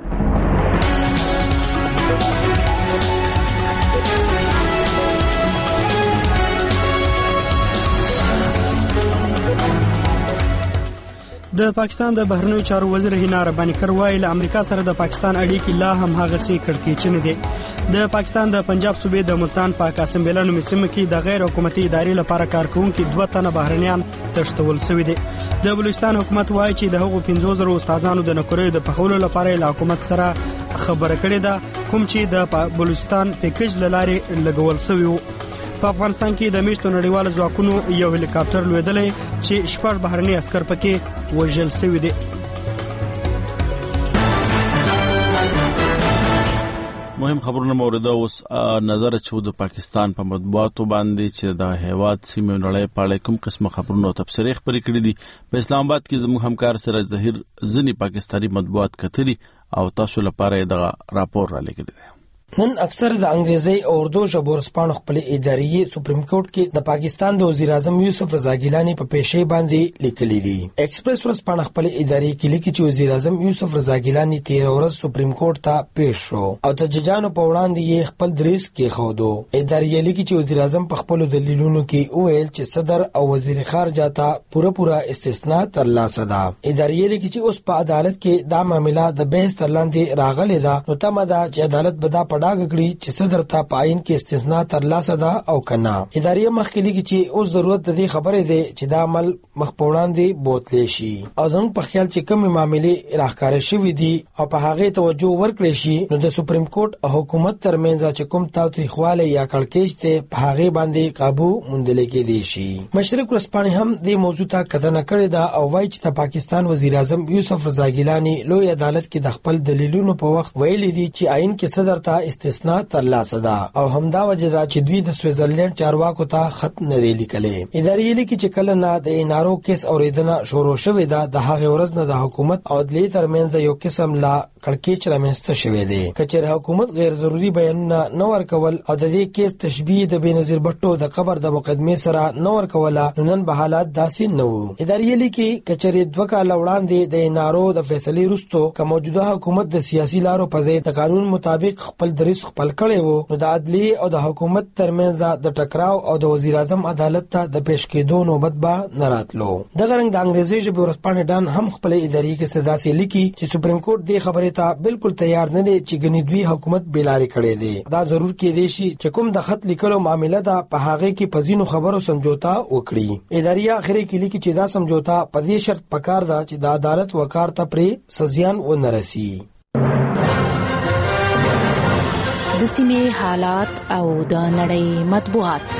د پاکستان د بهرنیو چارو وزیر هینا ربانی کر وایي له امریکا سره د پاکستان اړیکې لا هم هغه سي کړکېچنې دي د پاکستان د پنجاب صوبې د ملتان په قاسم بیلانو مسمه کې د غیر حکومتي ادارې لپاره کارکونکو دوه تنه بهرنیان تشتول شوی دي د بلوچستان حکومت وایي چې د هغو پنځه زره استادانو د نوکریو د پخولو لپاره له حکومت سره خبره کړې ده کوم چې د بلوچستان پیکیج لارې لګول شوی وو په افغانستان کې د میشتو نړیوالو ځواکونو یو هلیکاپټر لویدلې چې شپږ بهرني عسكر پکې وژل شوی دي مهم خبرونه مورده اوس نظر چود پاکستان په مطبوعاتو باندې چې د هیواد سیمه نړۍ په اړه کوم قسم خبرونه او تبصرې خبرې کړې دي په اسلام آباد کې زموږ همکار سراج ظهیر ځنی پاکستاني مطبوعات کتري او تاسو لپاره دا راپور را لګیدل دي نن اکثر د انګریزي او اردو ژبو رسپانو خپل اداري سپریم کورټ کې د پاکستان د وزیر اعظم یوسف رضا ګیلانی په پیشې باندې لیکلي دي ایکسپریس ورسپانو خپل اداري کې لیکي چې وزیر اعظم یوسف رضا ګیلانی تیر ورځ سپریم کورټ ته پیښ شو او د ججانو په وړاندې یې خپل دریس کې خودو اداري لیکي چې وزیر اعظم په خپل دلیلونو کې وویل چې صدر او وزیر خارجه ته پوره پوره استثناء ترلاسه ده اداري لیکي چې اوس په عدالت کې دا معاملې د بحث ترلاندې راغلي ده نو تمه ده چې عدالت به دا ډاګ کړی چې صدر ته پاین کې استثناء ترلاسه ده او کنه اداري مخکلي کې چې اوس ضرورت د دې خبرې ده چې دا عمل مخ په وړاندې بوتلی شي او زموږ په خیال چې کوم معاملې راخکاره شوې دي او په هغه توجه ورکړي شي نو د سپریم کورټ او حکومت ترمنځ چې کوم تاوتریخواله یا کړکېچ ته په هغه باندې قابو موندل کېدي شي مشرق ورسپانې هم د موضوع ته کتنه کړې ده او وایي چې د پاکستان وزیر اعظم یوسف رضا ګیلانی لوی عدالت کې د خپل دلیلونو په وخت ویلي دي چې آئین کې صدر ته استثناء ترلاسه ده او همدا وجه ده چې دوی د سویټزرلند چارواکو ته خط نه دی لیکلې اداري لیکي چې کله نه د انارو کیس اوریدنه شروع شوې ده د هغه ورځ نه د حکومت او عدلیې ترمنځ یو قسم لا کړکېچ رامنځته شوې ده کچېر حکومت غیر ضروري بیانونه نه ورکول او د دې کیس تشبیه د بنظیر بټو د قبر د مقدمې سره نه ورکوله نن به حالات داسې نه وو اداري لیکي کچېر دوه کال وړاندې د انارو د فیصلې وروسته کوم موجوده حکومت د سیاسي لارو په ځای د قانون مطابق خپل دریس خپل کړي وو نو د عدلی او د حکومت ترمنځ د ټکراو او د وزیر اعظم عدالت ته د پیش کېدو نوبت به نه راتلو دغه رنګ د انګریزي ژبې ورسپانې ډان هم خپل اداري کې صدا سي لیکي چې سپریم کورټ دې خبرې ته بالکل تیار نه دی چې غنی دوی حکومت بلاري کړي دي دا ضرور کې دی چې کوم د خط لیکلو معاملې ده په هغه کې پزینو خبرو سمجھوتا وکړي اداري اخري کې لیکي چې دا سمجھوتا په دې شرط پکار ده چې د عدالت وکار ته پرې سزيان و نه رسي د سیمې حالات او د نړۍ مطبوعات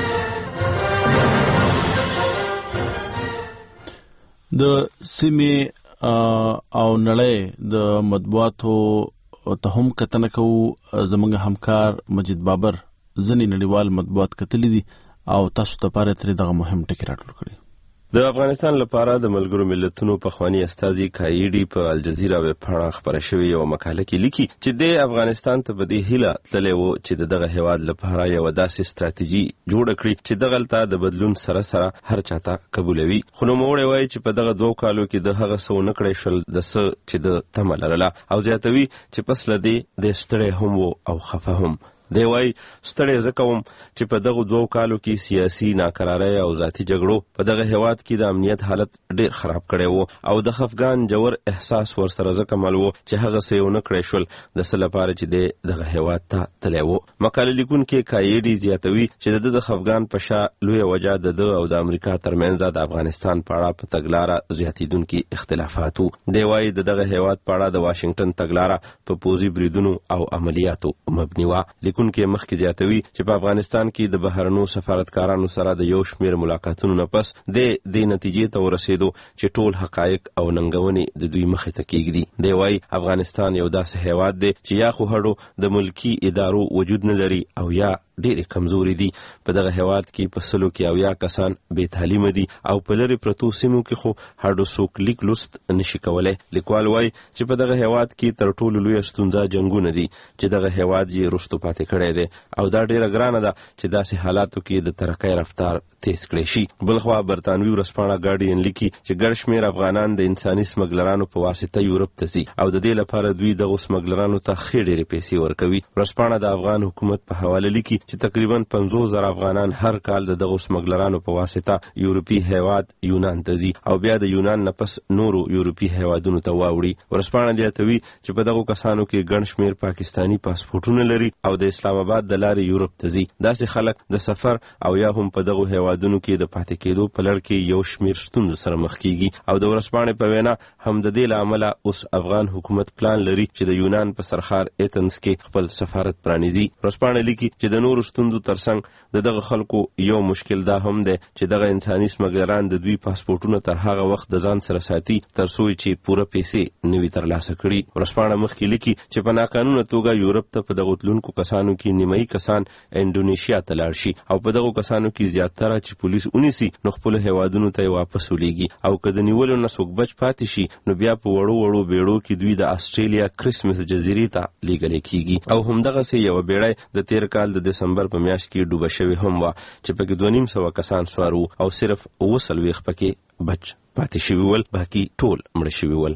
د سیمې او نړۍ د مطبوعاتو ته هم کتنه کوو زموږ همکار مجید بابر ځنی نړیوال مطبوعات کتلې دي او تاسو ته پاره ترې دغه مهم ټکی راټول کړی د افغانستان لپاره د ملګرو ملتونو پخوانی استازي کایډي په الجزیره ویب پاڼه خبره شوې یو مقاله کې لیکي چې د افغانستان ته بده هیله تللی وو چې دغه هیواد لپاره یو داسې ستراتیژي جوړ کړي چې دغه لته د بدلون سره سره هر چاته قبولوي خو نو موږ وایي چې په دغه دوه کالو کې د هغه سو نکړې شل د څه چې د تملله او زیاتوي چې پس لدی د ستړي هم او خفه هم دی وای ستړي زکوم چې په دغه دوه کالو کې سیاسي ناکراری او ذاتی جګړو په دغه هیواد کې د امنیت حالت ډیر خراب کړي وو او د خفګان جوړ احساس ورسره زکمل وو چې هغه سيونه کړی شول د سل لپاره چې دغه هیواد ته تللی وو مقاله لیکون کې کایډي زیاتوي چې د خفګان په شا لوی وجہ د او د امریکا ترمنځ د افغانستان په اړه په تګلارې زیاتیدونکو اختلافاتو دی وای دغه هیواد په اړه د واشنگټن تګلارې په پوزي بریدونو او عملیاتو مبني و لیکون لیکونکي مخکې زیاتوي چې په افغانستان کې د بهرنو سفارتکارانو سره د یو شمېر ملاقاتونو نه پس د دې نتیجې ته ورسېدو چې ټول حقایق او ننګونې د دوی مخې ته کېږدي. دی وایي افغانستان یو داسې هیواد دی چې یا خو هډو د ملکی ادارو وجود نه لري او یا ډېرې کمزوري دي. په دغه هیواد کې په سلو کې اویا کسان بې تعلیمه دي او په لرې پرتو سیمو کې خو هډو څوک لیک لوست نشي کولی. لیکوال وایي چې په دغه هیواد کې تر ټولو لویه ستونزه جنګونه دي چې دغه هیواد یې رستو پاتې کړی دی او دا ډېره ګرانه ده چې داسې حالاتو کې د ترقۍ رفتار تیز کړی شي. بلخوا برطانوي ورځپاڼه ګارډین لیکي چې ګڼ شمېر افغانان د انساني سمګلرانو په واسطه یورپ ته ځي او د دې لپاره دوی دغو سمګلرانو ته ښې ډېرې پیسې ورکوي. ورځپاڼه د افغان حکومت په حواله لیکي چې تقریبا پنځوس زره افغانان هر کال د دغو سمګلرانو په واسطه یورپي هیواد یونان ته ځي او بیا د یونان نه پس نورو یورپي هیوادونو ته واوړي. ورځپاڼه زیاتوي چې په دغو کسانو کې ګڼ شمېر پاکستاني پاسپورټونه لري او د اسلام آباد د لارې یورپ ته ځي. داسې خلک د سفر او یا هم په دغو هیوادونو کې د پاتې کېدو په لړ کې یو شمېر ستونزو سره مخ کیږي او د ورځپاڼې په وینا هم د دې له امله اوس افغان حکومت پلان لري چې د یونان په سرخار ایتنز کې خپل سفارت پرانیزي. ورځپاڼه لیکي چې د نورو ستونزو ترڅنګ د دغه خلکو یو مشکل دا هم دی چې دغه انساني سمګلران د دوی پاسپورټونه تر هغه وخت د ځان سره ساتي تر څو چې پوره پیسې نوي ترلاسه کړي. ورځپاڼه مخکې لیکي چې په ناقانونه توګه یورپ ته په دغو تلونکو کسانو کې نیمایي کسان انډونیشیا ته لاړ شي او په دغو کسانو کې زیاتره چې پولیس ونیسي نو خپلو هیوادونو ته یې واپس ولیږي او که د نیولو نه څوک بچ پاتې شي نو بیا په وړو وړو بیړو کې دوی د اسټرالیا کرسمس جزیرې ته لیږلی کیږي. او همدغسې یوه بیړۍ د تیر کال د دسمبر په میاشت کې ډوبه شوې هم وه چې پکې دوه نیم سوه کسان سوار وو او صرف اووه څلوېښت پکې بچ پاتې شوي ول، باقي ټول مړه شوي ول.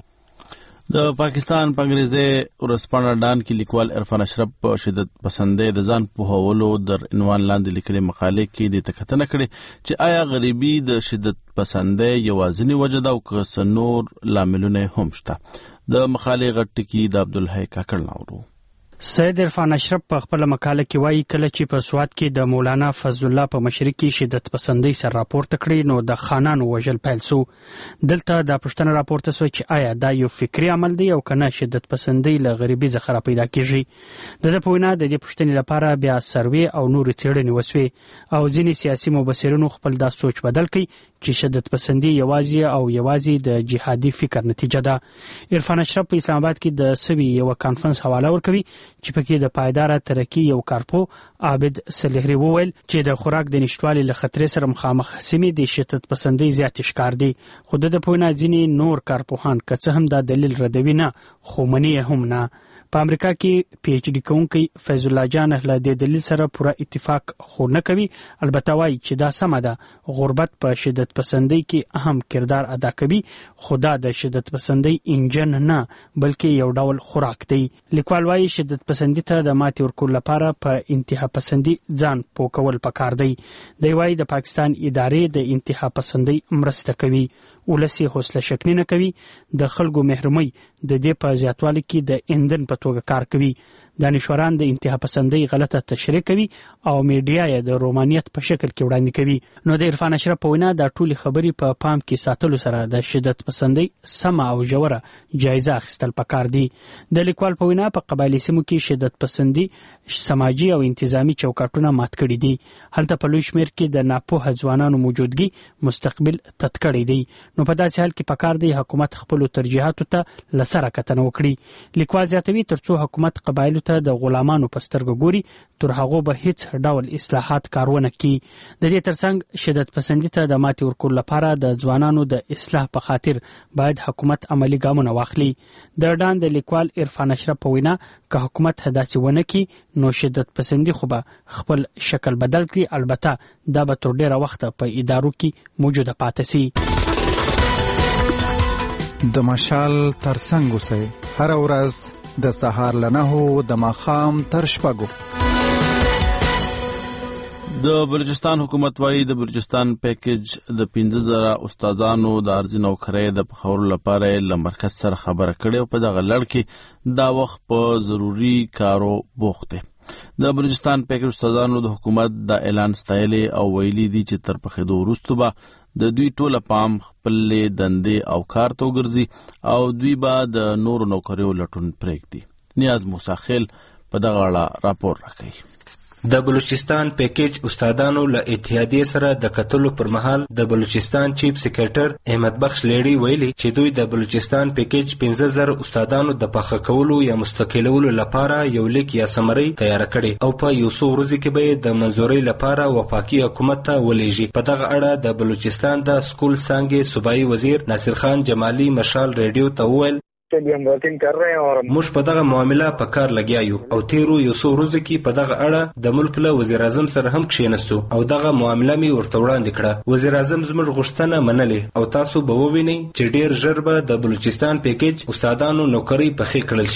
د پاکستان په انګریزي ورځپاڼه ډان کې لیکوال عرفان اشرف په شدت پسندۍ د ځان پوهولو در عنوان لاندې لیکلي مقالې کې دې ته کتنه کړې چې آیا غریبي د شدت پسندۍ یوازینی وجه ده او که څه نور لاملونه هم شته. د مقالې غټ ټکي د عبدالحی کاکړ ناورو. سید عرفان اشرف په خپل مقاله کې وایي کله چې په سوات کې د مولانا فضل الله په مشرۍ کې شدت پسندۍ سر راپورته کړی نو د خانانو وژل پیل سو. دلته د پښتنه راپورته سو چې آیا دا یو فکری عمل دی او کنه شدت پسندۍ له غریبي څخه پیدا کیږي. د په وینا د دې پښتنې لپاره بیا سروې او نور څېړنې وسوي او ځینې سیاسي مبصرینو خپل دا سوچ بدل کړي چې شدت پسندي یوازې او یوازې د جهادي فکر نتیجه ده. عرفان اشرف په اسلام آباد کې د سوي یو کانفرنس حواله ورکوي چې پکې د پایدار ترقی یو کارپو عابد صالحری وویل چې د خوراک د نشټوالي له خطر سره مخامخ سیمې د شدت پسندي زیات ښکار دي. خو د پوینا ځینې نور کارپوهان که څه هم دا دلیل ردوي نه خو منی هم نه. په امریکا کې پی ایچ ډي کوونکی فیض الله جان له دې دلیل سره پوره اتفاق خو نه کوي. البته وایي چې دا سمه ده غربت په شدت پسندۍ کې اهم کردار ادا کوي خو دا د شدت پسندۍ انجن نه بلکې یو ډول خوراک دی. لیکوال وایي شدت پسندۍ ته د ماتې ورکولو لپاره په انتها پسندۍ ځان پوه کول پکار دی. دی وایي د پاکستان ادارې د انتها پسندۍ مرسته کوي. ولسی حوصله شکنی نه کوي. د خلکو محرومي د دې په زیاتوالي کې د اندن په توګه کار کوي. دانشوران د انتها پسندۍ غلطه تشریح کوي او میډیا یې د رومانیت په شکل کې وړاندې کوي. نو د عرفان اشرف په وینا د ټولي خبرې په پام کې ساتلو سره د شدت پسندۍ سمه او جوړه جایزه اخیستل پکار دي. د لیکوال په وینا په قبایلی سیمو کې شدت پسندۍ سماجی او انتظامی چوکاټونه مات کړي دي. هلته په لوی شمېر کې د ناپوهه ځوانانو موجودګي مستقبل تت کړي دي. نو په داسې حال کې پکار دی حکومت خپل ترجیحاتو ته لسره کتنه وکړي. لیکوال زیاتوي ترڅو حکومت قبایلو ته د غلامانو په سترګو ګوري تر هغه به هیڅ ډول اصلاحات کارونه کوي. د دې ترڅنګ شدت پسندۍ ته د ماتې ورکولو لپاره د ځوانانو د اصلاح په خاطر باید حکومت عملی ګامونه واخلي. د ډان د لیکوال عرفان اشرف په وینا که حکومت هداسي ونه کړي نو شدت پسندۍ خو به خپل شکل بدل کړي. البته دا به تر ډیره وخت په ادارو کې موجوده پاتې سي. د مشال ترڅنګ اوسئ هر ورځ د سهار لنهو د ماښام تر شپږو. د بلوچستان حکومت وايي د بلوچستان پیکج د پنځه زره استادانو د ارزي نوکرۍ د پخولو لپاره له مرکز سره خبره کړې او په دغه لړ کې دا وخت په ضروري کارو بوخت دی. د بلوچستان پیکج استادانو د حکومت د اعلان ستایلې او ویلي دي چې تر پخېدو وروسته به د دوی ټوله پام خپل دندې او کار ته وګرځي او دوی به د نورو نوکریو لټون پرېږدي. نیاز موسی خیل په دغه اړه راپور راکوي. د بلوچستان پیکیج استادانو له اتحادیې سره د کتلو پر مهال د بلوچستان چیف سیکریټر احمد بخش لیړي ویلي چې دوی د بلوچستان پیکیج پنځه زره استادانو د پخه کولو یا مستقلولو لپاره یو لیک یا سمری تیار کړي او په یو څو ورځې کې به د منځوري لپاره وفاقي حکومت ته ولېږي. په دغه اړه د بلوچستان د سکول څانګې صوبایي وزیر ناصر خان جمالي مشال ریډیو ته وویل موږ په دغه معامله په کار لګیا یو او تیرو یو څو ورځو کې په دغه اړه د ملک له وزیر اعظم سره هم کښېنستو او دغه معامله می ورته وړاندې کړه. وزیر اعظم زموږ غوښتنه منلې او تاسو به ووینئ چې ډیر ژر به د بلوچستان پیکیج استادانو نوکری پخې کړل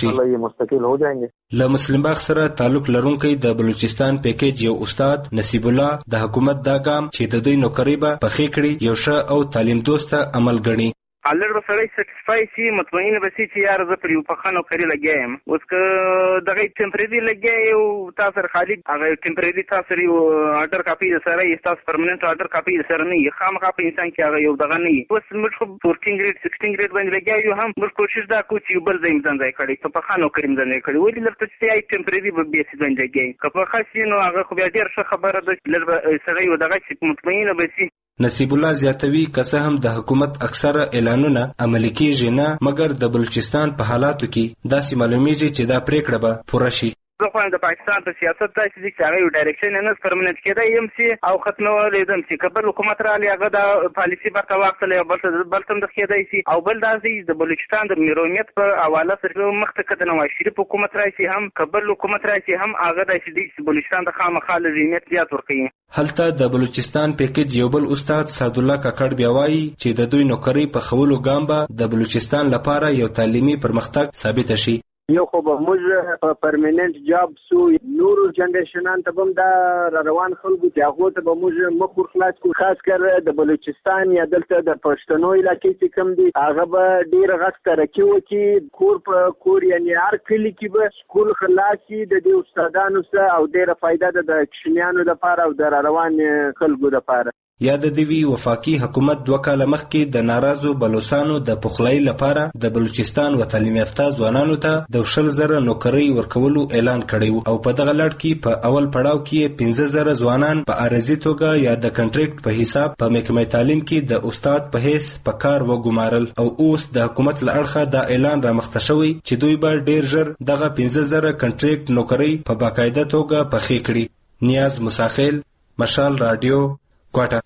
شي. له مسلم باغ سره تعلق لرونکی د بلوچستان پیکیج یو استاد نصیب الله د حکومت دا ګام چې د دوی نوکری به پخې کړي یو ښه او تعلیم دوسته عمل ګڼي. الر به سړی سټیسفای شي مطمئن به شي چې یار زه پر یو پخه نوکري لګیا یم. اوس که دغه ټمپرري لګیا یو تا سره خالي هغه ټمپرري تا سره یو آرډر کاپي سره یې تاسو پرمننت آرډر کاپي سره نه یې خامخا په انسان کې هغه یو دغه نه یي. اوس موږ خو فورټین ګریډ سکسټین ګریډ باندې لګیا یو هم موږ کوشش دا کوو چې یو بل ځای ځان ځای کړي په پخه نوکري ځان ځای کړي ولې لرته چې یې ټمپرري به بیس ځان ځای که پخه شي نو هغه خو بیا ډېر ښه خبره ده لږ به سړی یو دغه چې مطمئنه به شي. نصیب الله زیاتوي که څه هم د حکومت اکثره اعلانونه عملي کیږي نه مګر د بلوچستان په حالاتو کې داسې معلومیږي چې دا پریکړه به پوره شي. زه خو د پاکستان په سیاست داسې دي چې هغه یو ډایرکشن یې نه پرمننت کېدی یم سي او ختمولی دم سي که بل حکومت راغلی هغه دا پالیسي برته واخیستلی او بل ته هم د کېدی سي او بل دا دی د بلوچستان د میرومیت په حواله سره مخته که د نواز شریف حکومت راشي هم که بل حکومت راشي هم هغه داسې دی چې بلوچستان د خامخا لزیمیت زیات ورکوي. هلته د بلوچستان پیکیج یو بل استاد سعدالله کاکړ بیا وایي چې د دوی نوکرۍ پخولو ګام به د بلوچستان لپاره یو تعلیمي پرمختګ ثابته شي. یو خو به موږ په پرمننت جاب سو نورو جنریشنان ته هم دا روان خلکو چې هغو ته به موږ مخ ور خلاص کړو. خاص کر د بلوچستان یا دلته د پښتنو علاقې چې کوم دي هغه به ډېر غټ ترقي وکړي. کور په کور یعنې هر کلي کې به سکول خلاص شي د دې استادانو سره او ډېره فایده ده د کشمیانو لپاره او د روان خلکو لپاره. یا د دوی وفاقي حکومت دوه کاله مخکې د ناراضو بلوچستانو د پخلای لپاره د بلوچستان و تعلیم یافته ځوانانو ته د شل زره نوکرۍ ورکولو اعلان کړی او په دغه لړ کې په اول پړاو کې پنځه زره ځوانان په عارضي توګه یا د کنټریکټ په حساب په محکمه تعلیم کې د استاد په حیث په کار وګمارل او اوس د حکومت له اړخه دا اعلان رامخته شوی چې دوی به ډیر ژر دغه پنځه زره کنټریکټ نوکرۍ په باقاعده توګه پخې کړي. نیاز مساخیل، مشال رادیو، کوټه.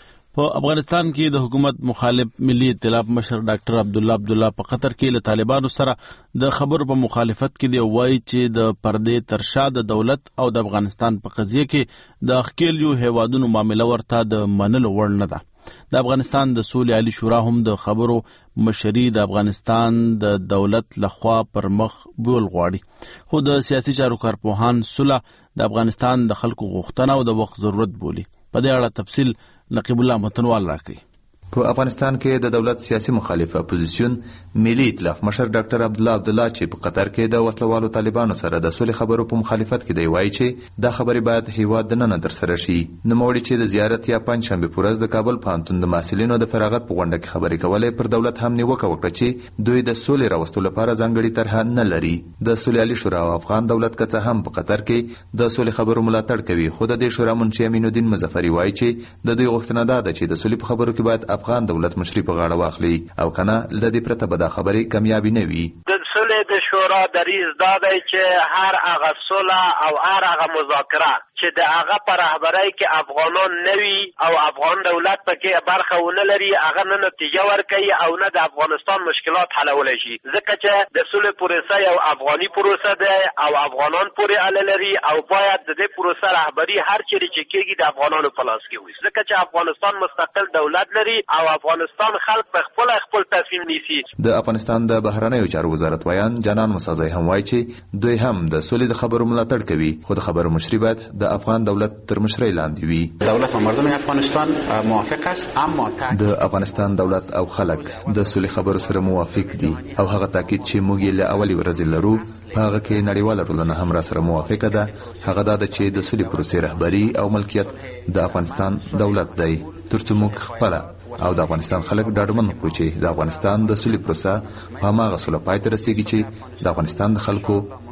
په افغانستان کې د حکومت مخالف ملي ائتلاف مشر ډاکټر عبدالله عبدالله په قطر کې له طالبانو سره د خبرو په مخالفت کې دی وایي چې د پردې تر شا د دولت او د افغانستان په قضیه کې د خپلو هیوادونو معامله ورته د منلو وړ نه ده. د افغانستان د سولې عالی شورا هم د خبرو مشري د افغانستان د دولت لخوا پر مخ بول غواړي خو د سیاسي چارو کارپوهان صلح د افغانستان د خلکو غوښتنه او د وخت ضرورت بولي. په دې اړه تفصیل نقیب الله متنوال راکړي. په افغانستان کې د دولت سیاسي مخالف اپوزیسیون ملي ائتلاف مشر ډاکټر عبدالله عبدالله چې په قطر کې د وسلوالو طالبانو سره د سولې خبرو په مخالفت کې دی وایي چې دا خبرې باید هیواد دننه تر سره شي. نوموړي چې د زیارت یا پنځ شنبه په ورځ د کابل پوهنتون د محصلینو د فراغت په غونډه کې خبرې کولې پر دولت هم نیوکه وکړه چې دوی د سولې راوستلو لپاره ځانګړي طرحه نه لري. د سولې عالی شورا او افغان دولت که څه هم په قطر کې د سولې خبرو ملاتړ کوي خو د دې شورا منشي امین الدین مظفری وایي چې د دوی غوښتنه ده چې د سولې په خبرو کې باید افغان دولت مشري په غاړه واخلي او کنه د دې پرته به دا خبرې کامیابی نه وي. د سولې د شورا دریځ دا دی چې هر هغه سوله او هر هغه مذاکره چې د هغه په رهبرۍ کې افغانان نه وي او افغان دولت پکې برخه ونه لري هغه نه نتیجه ورکوي او نه د افغانستان مشکلات حلولی شي ځکه چې د سولې پروسه یو افغاني پروسه ده او افغانان پورې اړه لري او باید د دې پروسه رهبري هر چیرې چې کېږي د افغانانو په لاس کې وي ځکه چې افغانستان مستقل دولت لري او افغانستان خلک په خپل خپل تصمیم نیسي. د افغانستان د بهرنیو چارو وزارت ویان جانان مسازی هم وایي چې دوی هم د سولې د خبرو ملاتړ کوي خو د خبرو مشري باید د افغان دولت تر مشرۍ لاندې وي. دولت و مردم افغانستان موافق است اما د افغانستان دولت او خلک د سولې خبرو سره موافق دي او هغه تاکید چې موږ یې له اولې ورځې لرو هغه کې نړیواله ټولنه هم را سره موافقه ده هغه دا ده چې د سولې پروسې رهبري او ملکیت د افغانستان دولت دی ترڅو موږ خپله او د افغانستان خلک ډاډمن کړو چې د افغانستان د سولې پروسه په هماغه سوله پای ته رسیږي چې د افغانستان د خلکو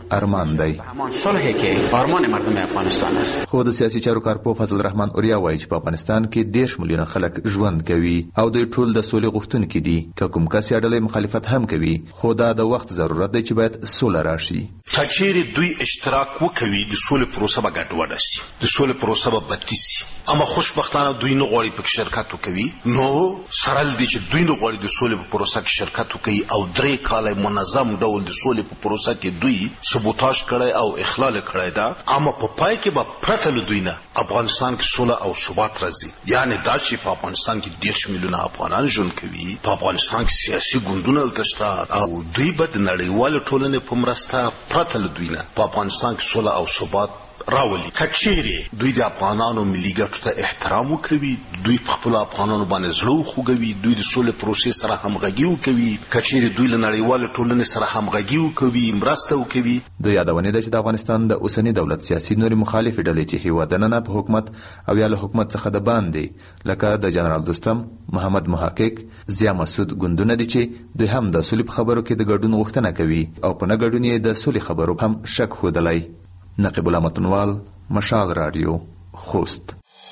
ارمان دی. صلح کې ارمان مردم افغانستان است. خو د سیاسي چارو کارپو فضل الرحمن اوریا وایي چې په افغانستان کې دیرش میلیونه خلک ژوند کوي او دوی ټول د سولې غوښتونکي دي. که کوم کس یا ډلې مخالفت هم کوي خو دا د وخت ضرورت دی چې باید سوله راشي. کچېرې دوی اشتراک وکوي د سولې پروسه به ګډوډه شي، د سولې پروسه به بدتي شي. اما خوشبختانه دوی نه غواړي پکې شرکت وکوي، نو سرل دي چې دوی نه غواړي د سولې په پروسه کې شرکت وکوي او درې کاله منظم ډول د سولې په پروسه کې دوی سبوتاژ کړی او اخلال کړی دا. اما په پای کې به پرته له دوی نه افغانستان کې سوله او ثبات راځي. یعنی دا چې په افغانستان کې دیرش میلیونه افغانان ژوند کوي، په افغانستان کې سیاسي ګوندونه هلته شته او دوی به د نړیوالې ټولنې په مرسته پرته له دوی نه په افغانستان کې سوله او ثبات راولي. کچېرې دوی د افغانانو ملي ګټو ته احترام وکوي، دوی په خپلو افغانانو باندې زړه وخوږوي، دوی د سولې پروسې سره همغږي وکوي، کچېرې دوی له نړیوالې ټولنې سره همغږي وکوي، مرسته وکوي. د یادونې ده چې د افغانستان د اوسني دولت سیاسي نورې مخالفې ډلې چې هېواد دننه په حکومت او یا له حکومت څخه د باندې لکه د جنرال دوستم، محمد محقق، ضیا مسعود ګوندونه دي چې دوی هم د سولې په خبرو کې د ګډون غوښتنه کوي او په نه ګډون یې د سولې خبرو هم شک ښودلی. نقیب الله متنوال، مشال رادیو، خوست.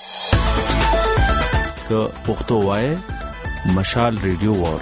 که پښتو وایي مشال رادیو وار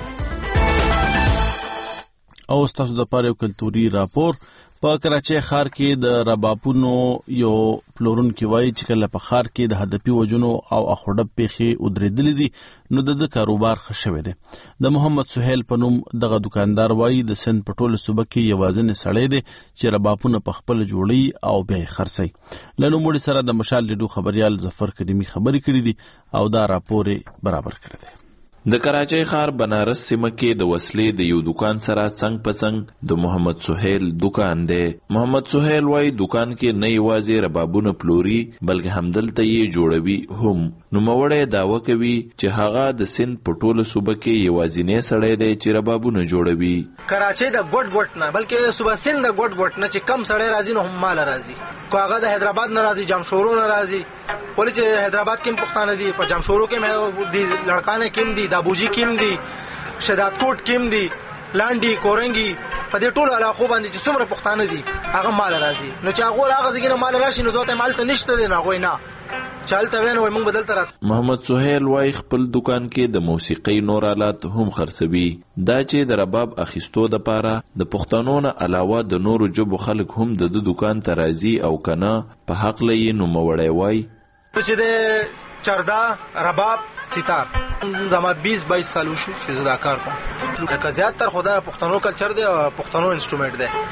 او تاسو د پاره کلتوري راپور. په کراچۍ ښار کې د ربابونو یو پلورونکي وایي چې کله په ښار کې د هدفي وجنو او اخوډب پیښې ودرېدلې دي نو د کاروبار ښه شوی دی. د محمد سهیل په نوم دغه دکاندار وایي د سند په ټوله صوبه کې یوازینی سړی دی چې ربابونه په خپل جوړي او بیا یې خرڅوي. له نوموړي سره د مشال ریډیو خبریال ظفر کریمي خبرې کړې دي او دا راپور برابر کړی دی. د کراچۍ ښار بنارس سیمه کې د وسلې د یو دکان سره څنګ په څنګ د محمد سهیل دکان دی. محمد سهیل وایي دکان کې نه یوازې ربابونه پلوري بلکې همدلته یې جوړوي هم. نوموړی دعوه کوي چې هغه د سند په ټوله صوبه کې یوازینی سړی دی چې ربابونه جوړوي. کراچۍ د ګوټ ګوټ نه بلکې صوبه سند د ګوټ ګوټ نه چې کم سړی راځي نو هم مال راځي. کو هغه د حیدرآباد نه راځي، جمشورو نه راځي، ولې چې حیدرآباد کې پښتانه دي، په جمشورو کې مې دي، لړکانه کې دي، دابوجي کې دي، شداد کوټ کې دي، لاندې کورنګي، په دې ټولو علاقو باندې چې څومره پښتانه دي هغه مال راځي. نو چې هغه هغه ځګینه مال راشي نو ځوته مال ته نشته دی، نه غوي نه چالته وینو موږ بدل تر. محمد سهیل وای خپل دکان کې د موسیقي نور آلات هم خرڅوي. دا چې د رباب اخیستو د پاره د پښتنو نه علاوه د نورو جبو خلک هم د دکان ته راځي او کنه په حق لې نو موړی وای چې د چردا رباب ستار زما بیس بایس سال وشو چې دا کار کوم. لکه زیات تر خدای پښتنو کلچر دی او پښتنو انسټرومنت دی،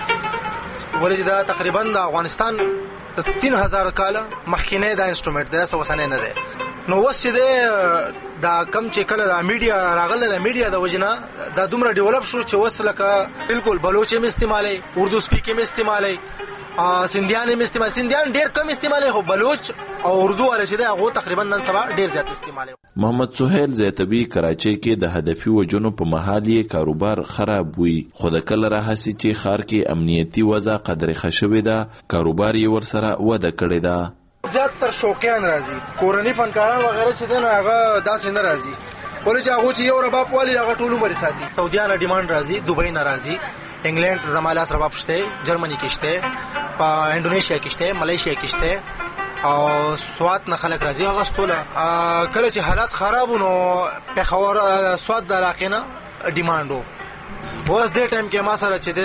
ولې دا تقریبا د افغانستان تین هزار کاله مخکینه دا انسټرومنت دی، څه وسنه نه دی. نو وس چې دا کم چې کله د میډیا راغله، د میډیا د وجنه دا دومره ډیولپ شو چې وس لکه بالکل بلوچ هم استعمالي، اردو سپیک هم استعمالي، سندیان هم استعمال. سندیان ډیر کم استعمالي، خو بلوچ او اردو ولې چې دا هغه تقریبا نن سبا ډیر زیات استعمالي. محمد سهیل زیاتبی کراچۍ کې د هدفي وجنو په محل یې کاروبار خراب وي، خو د کله راهسي چې ښار کې امنیتي وضع قدرې ښه شوې ده کاروبار یې ورسره وده کړې ده. زیات تر شوقیان راځي، کورني فنکاران وغیرہ چې دین هغه داسې نه راځي، ولې چې هغه چې یو رباب والی هغه ټول عمر ساتي. سعودیانه ډیماند راځي، دوبۍ نه راځي، انګلند زمالاس رباب شته، جرمني کې شته، په انډونیشیا کې شته، ملیشیا کې شته او سوات نه خلک راځي هغه ستوله. کله چې حالات خراب نو په خور سوات د علاقې نه ډیماندو. اوس دې ټایم کې ما سره چې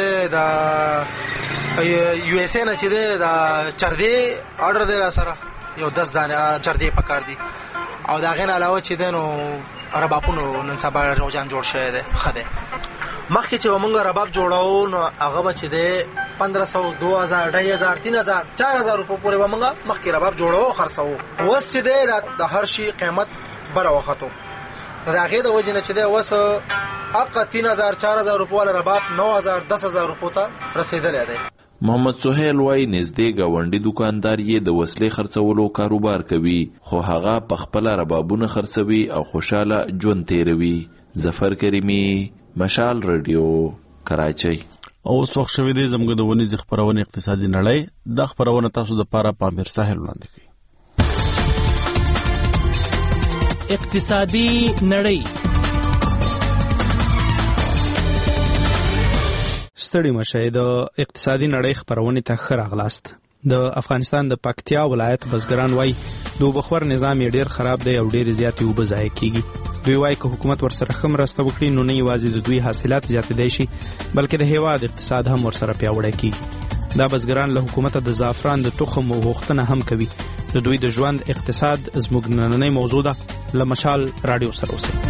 د یو اس ا نه چې د چردې آرډر دی را سره یو دس دانه چردې پکار دي او دا غین علاوه چې دنو ربابونو نن سبا روزان جوړ شوی دی. خده مخکې چې موږ رباب جوړاو نو هغه بچ دی پندرہ سو، دو ہزار، ڈھائی ہزار، تین ہزار، چار ہزار روپے پورے موږ مخکې رباب جوړاو خرڅاو. اوس چې دی د هر شي قیمت بره وختو، دا هغه د وجه نه چې دی اوس حق تین ہزار، چار ہزار روپے والا رباب نو ہزار، دس ہزار روپے ته رسیدلی دی. محمد سهیل وای نږدې گاونډي دکاندار یې د وسلې خرڅولو کاروبار کوي، خو هغه په خپل ربابونه خرڅوي او خوشاله ژوند تیروي. ظفر کریمی، مشال رادیو، کراچۍ. او اوس وخت شوی دی زموږ د ونیز خبرونه اقتصادي نړۍ. د خبرونه تاسو د پاره پامیر ساحل وړاندې کوي. اقتصادي نړۍ. ستړي مشه د اقتصادي نړۍ خبرونه ته ښه راغلاست. د افغانستان د پکتیا ولایت بزګران وای د اوبخور نظام یې ډیر خراب دی او ډیر زیاتې اوبه ضایع کیږي. دوی وای که حکومت ورسره ښه مرسته وکړي نو نه یوازې د دوی حاصلات زیاتېدای شي بلکې د هیواد اقتصاد هم ورسره پیاوړی کیږي. دا بزګران له حکومت د زعفران د تخم غوښتنه هم کوي. د دوی د ژوند اقتصاد زموږ نننۍ موضوع ده. له مشال رادیو سره اوسئ.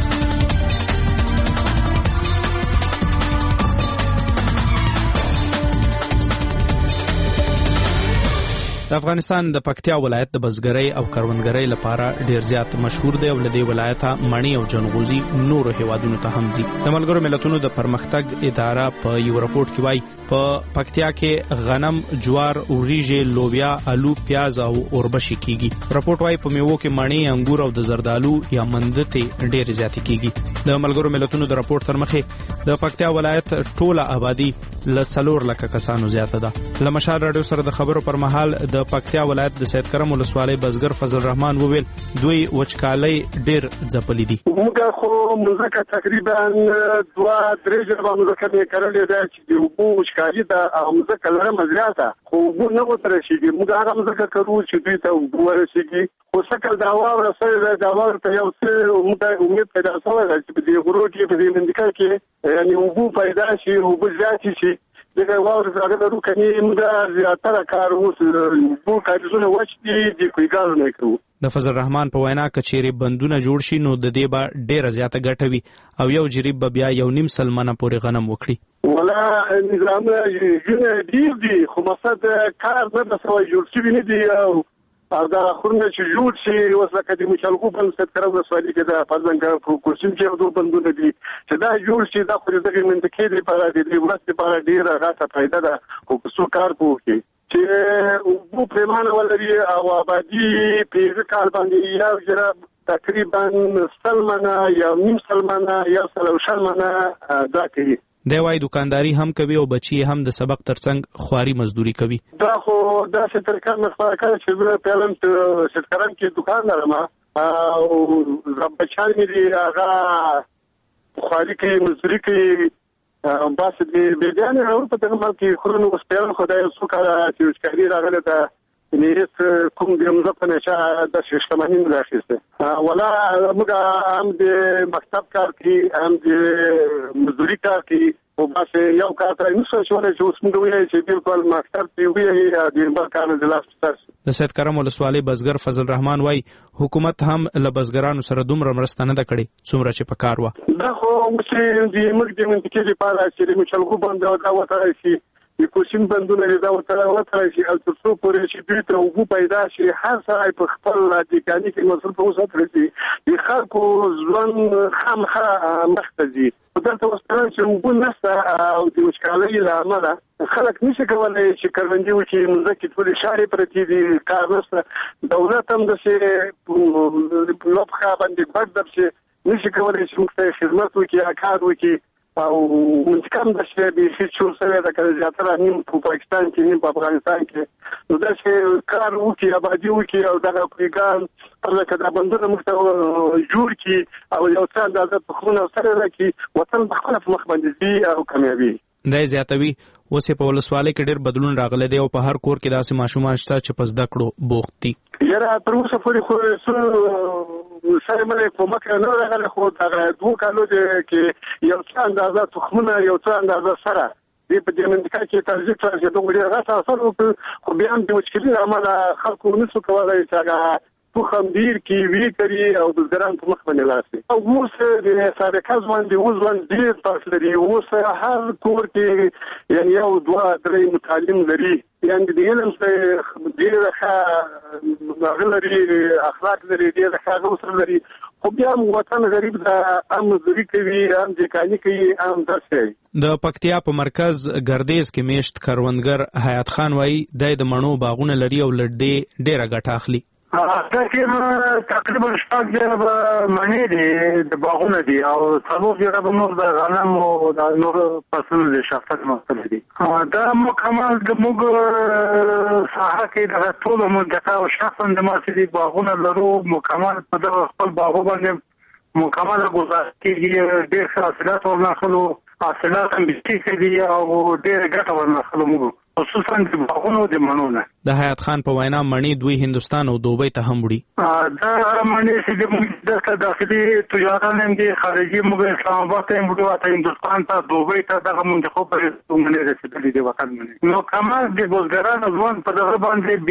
د افغانستان د پکتیا ولایت د بزګرۍ او کروندګرۍ لپاره ډیر زیات مشهور دی او له دې ولایته مڼې او جنغوزي نورو هیوادونو ته هم ځي. د ملګرو ملتونو د پرمختګ اداره په یو راپورټ کې وایي په پکتیا کې غنم، جوار، وریجې، لوبیا، آلو، پیاز او اوربشي کیږي. راپورټ وایي په میوو کې مڼې، انګور او د زردالو یا مندتې ډیر زیات کیږي. د ملګرو ملتونو د راپورټ تر مخې د پکتیا ولایت ټوله آبادی ل څلور لکه کسانو زیاته ده. له مشال رادیو سره د خبرو پر مهال د پکتیا ولایت د سید کرم ولسوالۍ بزګر فضل الرحمن وویل دوی وچکالۍ ډیر ځپلې دي. موږ خو مزکه تقریبا دوه درې ځله مزکه نه کړلې ده چې د اوبو وچکالي ده او مزکه لرم زیاته خو اوبو نه وتر شيږي. موږ هغه مزکه کوو چې دوی ته اوبو ورسیږي. خو څکل دا واور سره دا واور ته یو څه موږ امید پیدا شوی دی چې په دې غرو کې په دې منځ کې یعنی اوبو پیدا شي اوبو زیات شي. دغه واور زړه درو کني موږ زیاتره کار وو بو کارونه وشتي د کویګار نه کوو. د فضل الرحمن په وینا کچېری بندونه جوړ شي نو د دې به ډیره زیاته ګټه وي او یو جریب به بیا یو نیم سلمانه پورې غنم وکړي. ولا نظام یې ډیر دی خو مقصد کار نه د سوي جوړ شي نه دی او دا خورنه چې جوړ شي اوس لکه د مشالکو بل ست کړو د سوالي کې د پرځنګ پروکوشن کې دوه بندونه دي چې دا جوړ شي دا خو دغه منځکې دی په اړه د ورځ په ډیره غاټه پیدا ده او څو کار کوي چې وو پیمانه ولري او آبادی په کال باندې یا جره تقریبا سلمانه یا نیم سلمانه یا سلوشلمانه دا کوي. دی وای دکانداری هم کوي او بچي هم د سبق ترڅنګ خواري مزدوري کوي. دا خو دا چې تر کار مخه کوي چې زه په لم شتکران کې دکان لرم او بچان مې دی هغه خواري کوي مزدوري کوي بس دې بيدانه او په دغه مال کې خورونو وسپیل خدای سو کار چې ښکاری راغله دا نیت کوم د مزه نشه د شتمنۍ نه راخسته ولا موږ هم د مکتب کار کې هم د مزدوري کار کې او بس یو کار تر نو څه شوړې چې اوس موږ وایي چې بالکل مکتب کې وایي د بل کار نه لاس تاسو. د سید کرم ولسوالۍ بزګر فضل الرحمن وای حکومت هم له بزګرانو سره دومره مرسته نه کړي څومره چې په کار و. دا خو چې د موږ د منطقې لپاره چې د مشلغو باندې دا وته شي د کوشین بندونه لري دا وته وته شي او تر څو پورې چې دوی ته وګو پیدا شي هر ځای په خپل رادیکالي کې مسل په اوسه ترسي د خلکو ځوان خامخا مختزي دلته وسره چې وګو نسته او د وشکالۍ لامل خلک نشي کولای چې کروندې وکړي مزکه ټول شهر پرتی دي کار نسته دولت هم د څه لوبخه باندې بردب شي نشي کولای چې موږ خدمت وکړي کار وکړي او منځکم د شی به هیڅ څه د کار زیاتره نیم په پاکستان کې نیم په افغانستان کې نو دا چې کار وکړي آبادی وکړي او دغه پیغام پرلکه د بندونو مخته جوړ کی او یو څه اندازه په خونه سره راکړي وطن په خپل مخ باندې دی او کامیابی دا زیاتوي. اوسې په ولسوالۍ کې ډېر بدلون راغلی دی او په هر کور کې داسې ماشومان شته چې په زده کړو بوخت دي. یاره تر اوسه پورې خو سره مې کومک نه راغلی خو دا دوه کالو کې یو څه اندازه تخمونه یو څه اندازه سره دې په دې منځ کې ترجیح چې دوه ډېر غاټه اثر وکړ خو بیا هم د مشکلې عمله خلکو نشو کولای چې تو خمدیر کی وی کری او بزګران په مخ باندې لاسي او اوس د سابقه ځوان دی اوس ځوان ډیر پاس لري اوس هر کور کې یعنی یو دوه درې متعلم لري یعنی د علم څخه ډیر ښه غلري اخلاق لري ډیر ښه غوسه لري خو بیا وطن غریب دا ام مزدوري کوي ام ځکاني کوي ام درسي. د پکتیا په مرکز ګردیز کې میشت کروندګر حیات خان وایي د مڼو باغونه لري او لړدې ډیره ګټه اخلي. تقریبا تقریبا شپږ جره مڼې دي د باغونه دي او څلور جره به نور د غنم او د نور فصلونو د شفقت مختلف دي. دا مکمل د موږ ساحه کې د ټول مدته او شخصا د ماسي باغونه لرو مکمل په دغه خپل باغو باندې مکمل گزارش کیږي ډېر حاصلات ورناخلو حاصلات هم بیخي دي او ډېره ګټه ورنه موږ خصوصا د باغونو د مڼو نه. د حیات خان په وینا مڼې دوی هندوستان او دوبۍ ته هم وړي. دا مڼې چې د دغه داخلي تجاران هم دي خارجي موږ اسلام آباد ته موږ واته هندوستان ته دوبۍ ته دغه منتخب پر مڼې رسیدلې دي وطن مڼې. نو کمال د بزګرانو ځوان په دغه باندې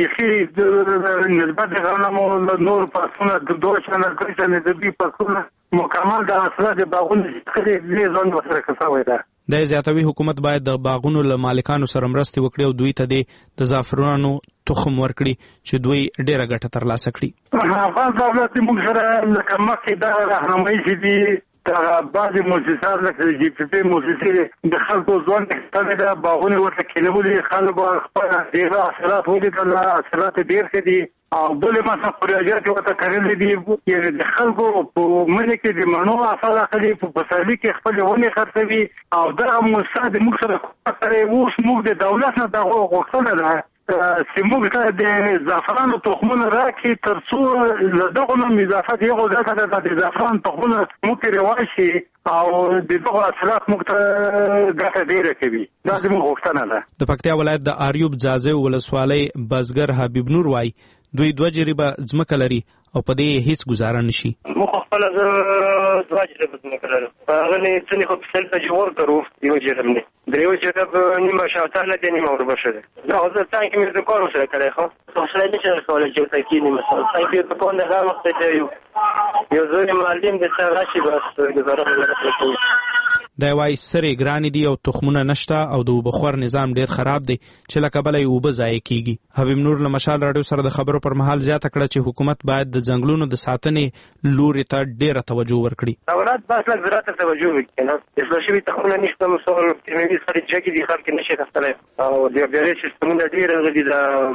بیخي نسبت د غنمو نور پسونه د دوه چنه درې چنه د بي پسونه مکمل د حاصلات د باغونو څخه ځان وسره کساوي ده. د زیاتوي حکومت باید د باغونو له مالکانو سره مرسته وکړي او دوی ته د زعفرانو تخم ورکړي چې دوی ډیره ګټه ترلاسه کړي. افغان دولت موږ سره لکه مخکې دا راهنمایي چې دي د بعضې مؤسسات لکه جي پي پي مؤسسې د خلکو ځوان ښه ده باغونه ورته کېنولي خلکو خپله ډېره حاصلات ولیدل حاصلات ډېر ښه دي او بلې مثلا پروژات ورته کړلې دي یعنې د خلکو په منځ کې د مڼو حاصل اخلي په پسرلي کې خپلې ونې خرڅوي او دغه مؤسسات موږ سره کوي. اوس موږ د دولت نه دغه غوښتنه ده چې موږ ته د زعفرانو تخمونه راکړي تر څو له دغو نه اضافت یو ګټه ده د زعفران تخمونه موږ پرې رواج شي او د دغو حاصلات موږ ته ګټه ډېره کوي. دا زموږ غوښتنه ده. د پکتیا ولایت د اریوب ځاځي ولسوالۍ بزګر حبیب نور وایي دوی دوه جریبه ځمکه لري او په دې هیڅ گزاره نشي. موږ خپل دوه جریبه ځمکه لرو. هغه نه څنګه خو په سلطه جوړ کړو یو جریب نه د یو جریب نیمه شاته نه دی نیمه وربشه ده. دا اوس څنګه کې مې د کار سره کړی خو څه نه چې کولای چې تاکي نیمه څنګه کې په کومه هغه وخت ته یو یو ځای معلم د څه راشي بس گزاره نه کوي. دا وايي سره ګران دي او تخمونه نشته او د وبخور نظام ډیر خراب دی چې لکه بلې وب ضایع کیږي. حبیب نور له مشال رادیو سره د خبرو پر مهال زیاته کړه چې حکومت باید د ځنګلونو د ساتنې لوري ته ډیره توجه ورکړي. دولت باید له زراعت ته توجه وکړي نه اصلاح شوي تخمونه نشته مثال کیمیاوي خارجي کې دي خلک نشي راستلای او د بیاري سیستمونه ډیر غلي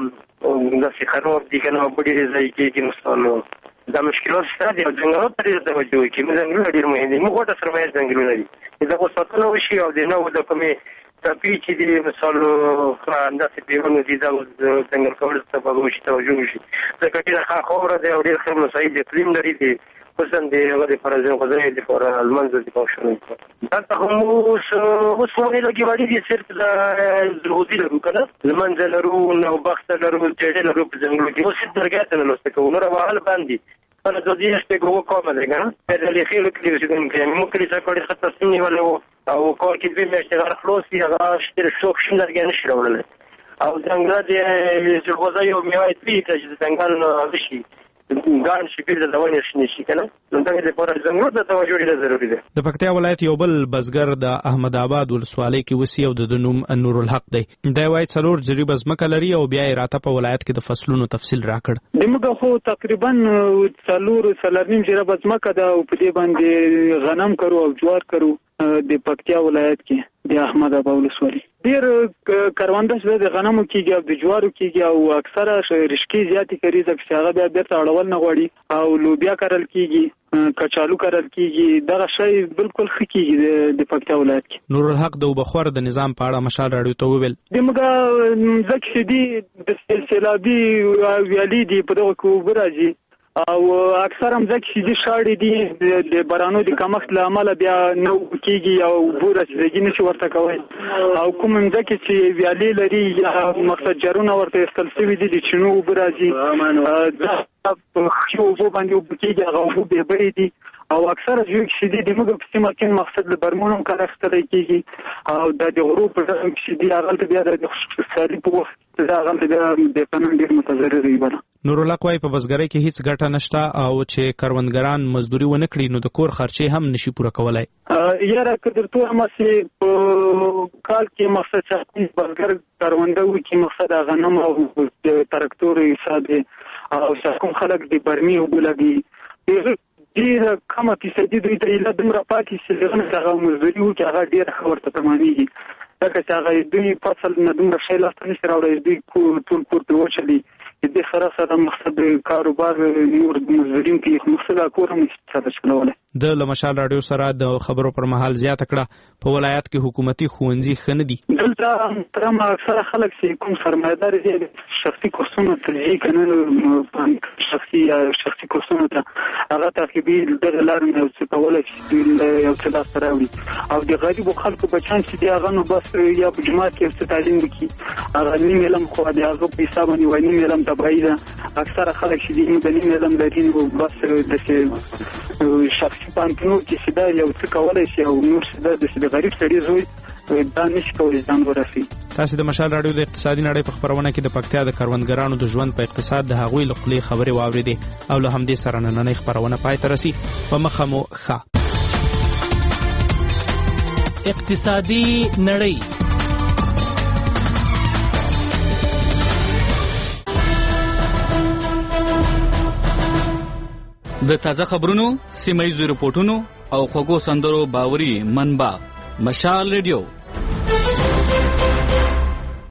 د د خراب دي کنه په ډیر ځای کې مثال دا مشکلات شته دي او څنګه په دې توجه وکړي. موږ څنګه ډیر مهم دي موږ ورته سرمایه څنګه لري دا اوس ساتنه وشي او د نو د کومې تپی چې دي مثال انداسې پیرونو دي دا څنګه کول څه په وشي توجه وشي ځکه چې دا خبره ده او ډیر خبره صحیح دي کلیم لري دي خصوصا د هغه د فرض غوښتنې د فور المنځ د پښتون دا ته هم اوس اوس ولې لګي وړي دي صرف د زروزي لرو کنه المنځ لرو نو بخت لرو چې لرو په څنګه کې اوس درګه ته نو څه کوو نو راول باندې انا زودي este como como de gana pero le خير que le dicen que ممكن يسافر حتى سني ولا او كور كده بيشتغل خلاص يا اشتري شوك شنو رجع نشره ولا او څنګه دې زغوزه یو میوه دې چې څنګه نشي ګان شي په دونه شي کنه نو دا د پوره څنګه د توجه ډیره ضروری ده. د پکتیا ولایت یو بل بزګر د احمد آباد ولسوالۍ کې وسی او د نوم نور الحق دی. دا وایي څلور جریبه ځمکه لري او بیا یې راته په ولایت کې د فصلونو تفصیل راکړ. دموږ خو تقریبا څلور څلورنیم جریبه ځمکه ده او په دې باندې غنم کرو او جوار کرو د پکتیا ولایت کې د احمد آباد ولسوالۍ. ډیر کروندې چې د غنمو کېږي او د جوارو کېږي او اکثره رشکی زیاتې کوي ځکه چې هغه بیا بیرته اړول نه غواړي او لوبیا کرل کېږي کچالو کرل کېږي دغه شی بالکل ښه کېږي د پکتیا ولایت کې. نور الحق د وبخور د نظام په اړه مشال راډیو ته وویل دموږ ځکه چې دي د سیلابي ویالي دي په دغه کې اوبه راځي او اکثر هم ځکه چې دي شاړې دي د بارانو د کمښت له امله بیا نه کېږي او اوبه رسېدګي نشي ورته کولی او کوم ځکه چې ویالې لري یا مقصد جرونه ورته ایستل شوي دي د چینو اوبه راځي دا په ښې اوبو باندې اوبه کېږي هغه اوبه بېبرې دي او اکثره ځایو کې دي د موږ په سیمه کې مقصد له برمونو کار اخیستلی کېږي او دا د غرو په ډول کې دي هغلته بیا د اقتصادي په وخت دا هغلته بیا د قانون ډېر متضرر وي. نور الحق وايي په بزګرۍ کې هیڅ ګټه نشته او چې کروندګران مزدوري ونه کړي نو د کور خرچې هم نشي پوره کولای. یاره که درته وایم چې په کال کې مقصد چې بزګر کرونده وکړي مقصد غنم او تراکتور حساب او کوم خلک د برمي اوبه لګي ډېره کمه فیصدي دوی ته ایله دومره پاتې چې هغه هغه مزدوري وکړي هغه ډېره ښه ورته تمامېږي ځکه چې هغه دوی فصل نه دومره شی لاسته نشي راوړی دوی ټول کور پرې وچلي د سره سره مقصد کاروبار نور مزدورین کې مقصد کور هم نشي ساده چلولی. د لمشال رادیو سره د خبرو پر مهال زیاته کړه په ولایت کې حکومتي ښوونځي ښه نه دي. دلته ترما اکثره خلک چې کوم سرمایدار دي شخصي کورسونو ترجیح کوي، شخصي یا شخصي کورسونو ته هغه تعقیبي دغه لارې نه څه کولای شي یو څه لاسته راوړي، او د غریبو خلکو بچیان چې دي هغه نو بس یا په جومات کې څه تعلیم وکړي، هغه نیم علم خو د هغه په حساب باندې وایي نیم علم تبعید ده. اکثره خلک چې دي د نیم علم لري بس د شخصي پانتونو کې چې دا یو څه کولای شي او نور څه د غریب سړي زوی دا نشي کولی ځان ورسي. تاسو د مشال رادیو د اقتصادي نړۍ په خبرونه کې د پکتیا د کروندګرانو د ژوند په اقتصاد د هغوی له خولې خبرې واورېدې او له همدې سره نننۍ خبرونه پای ته رسي. په مخه مو ښه اقتصادي نړۍ. د تازه خبرونو، سیمه ییزو رپورټونو او خوږو سندرو باوري منبع مشال ریډیو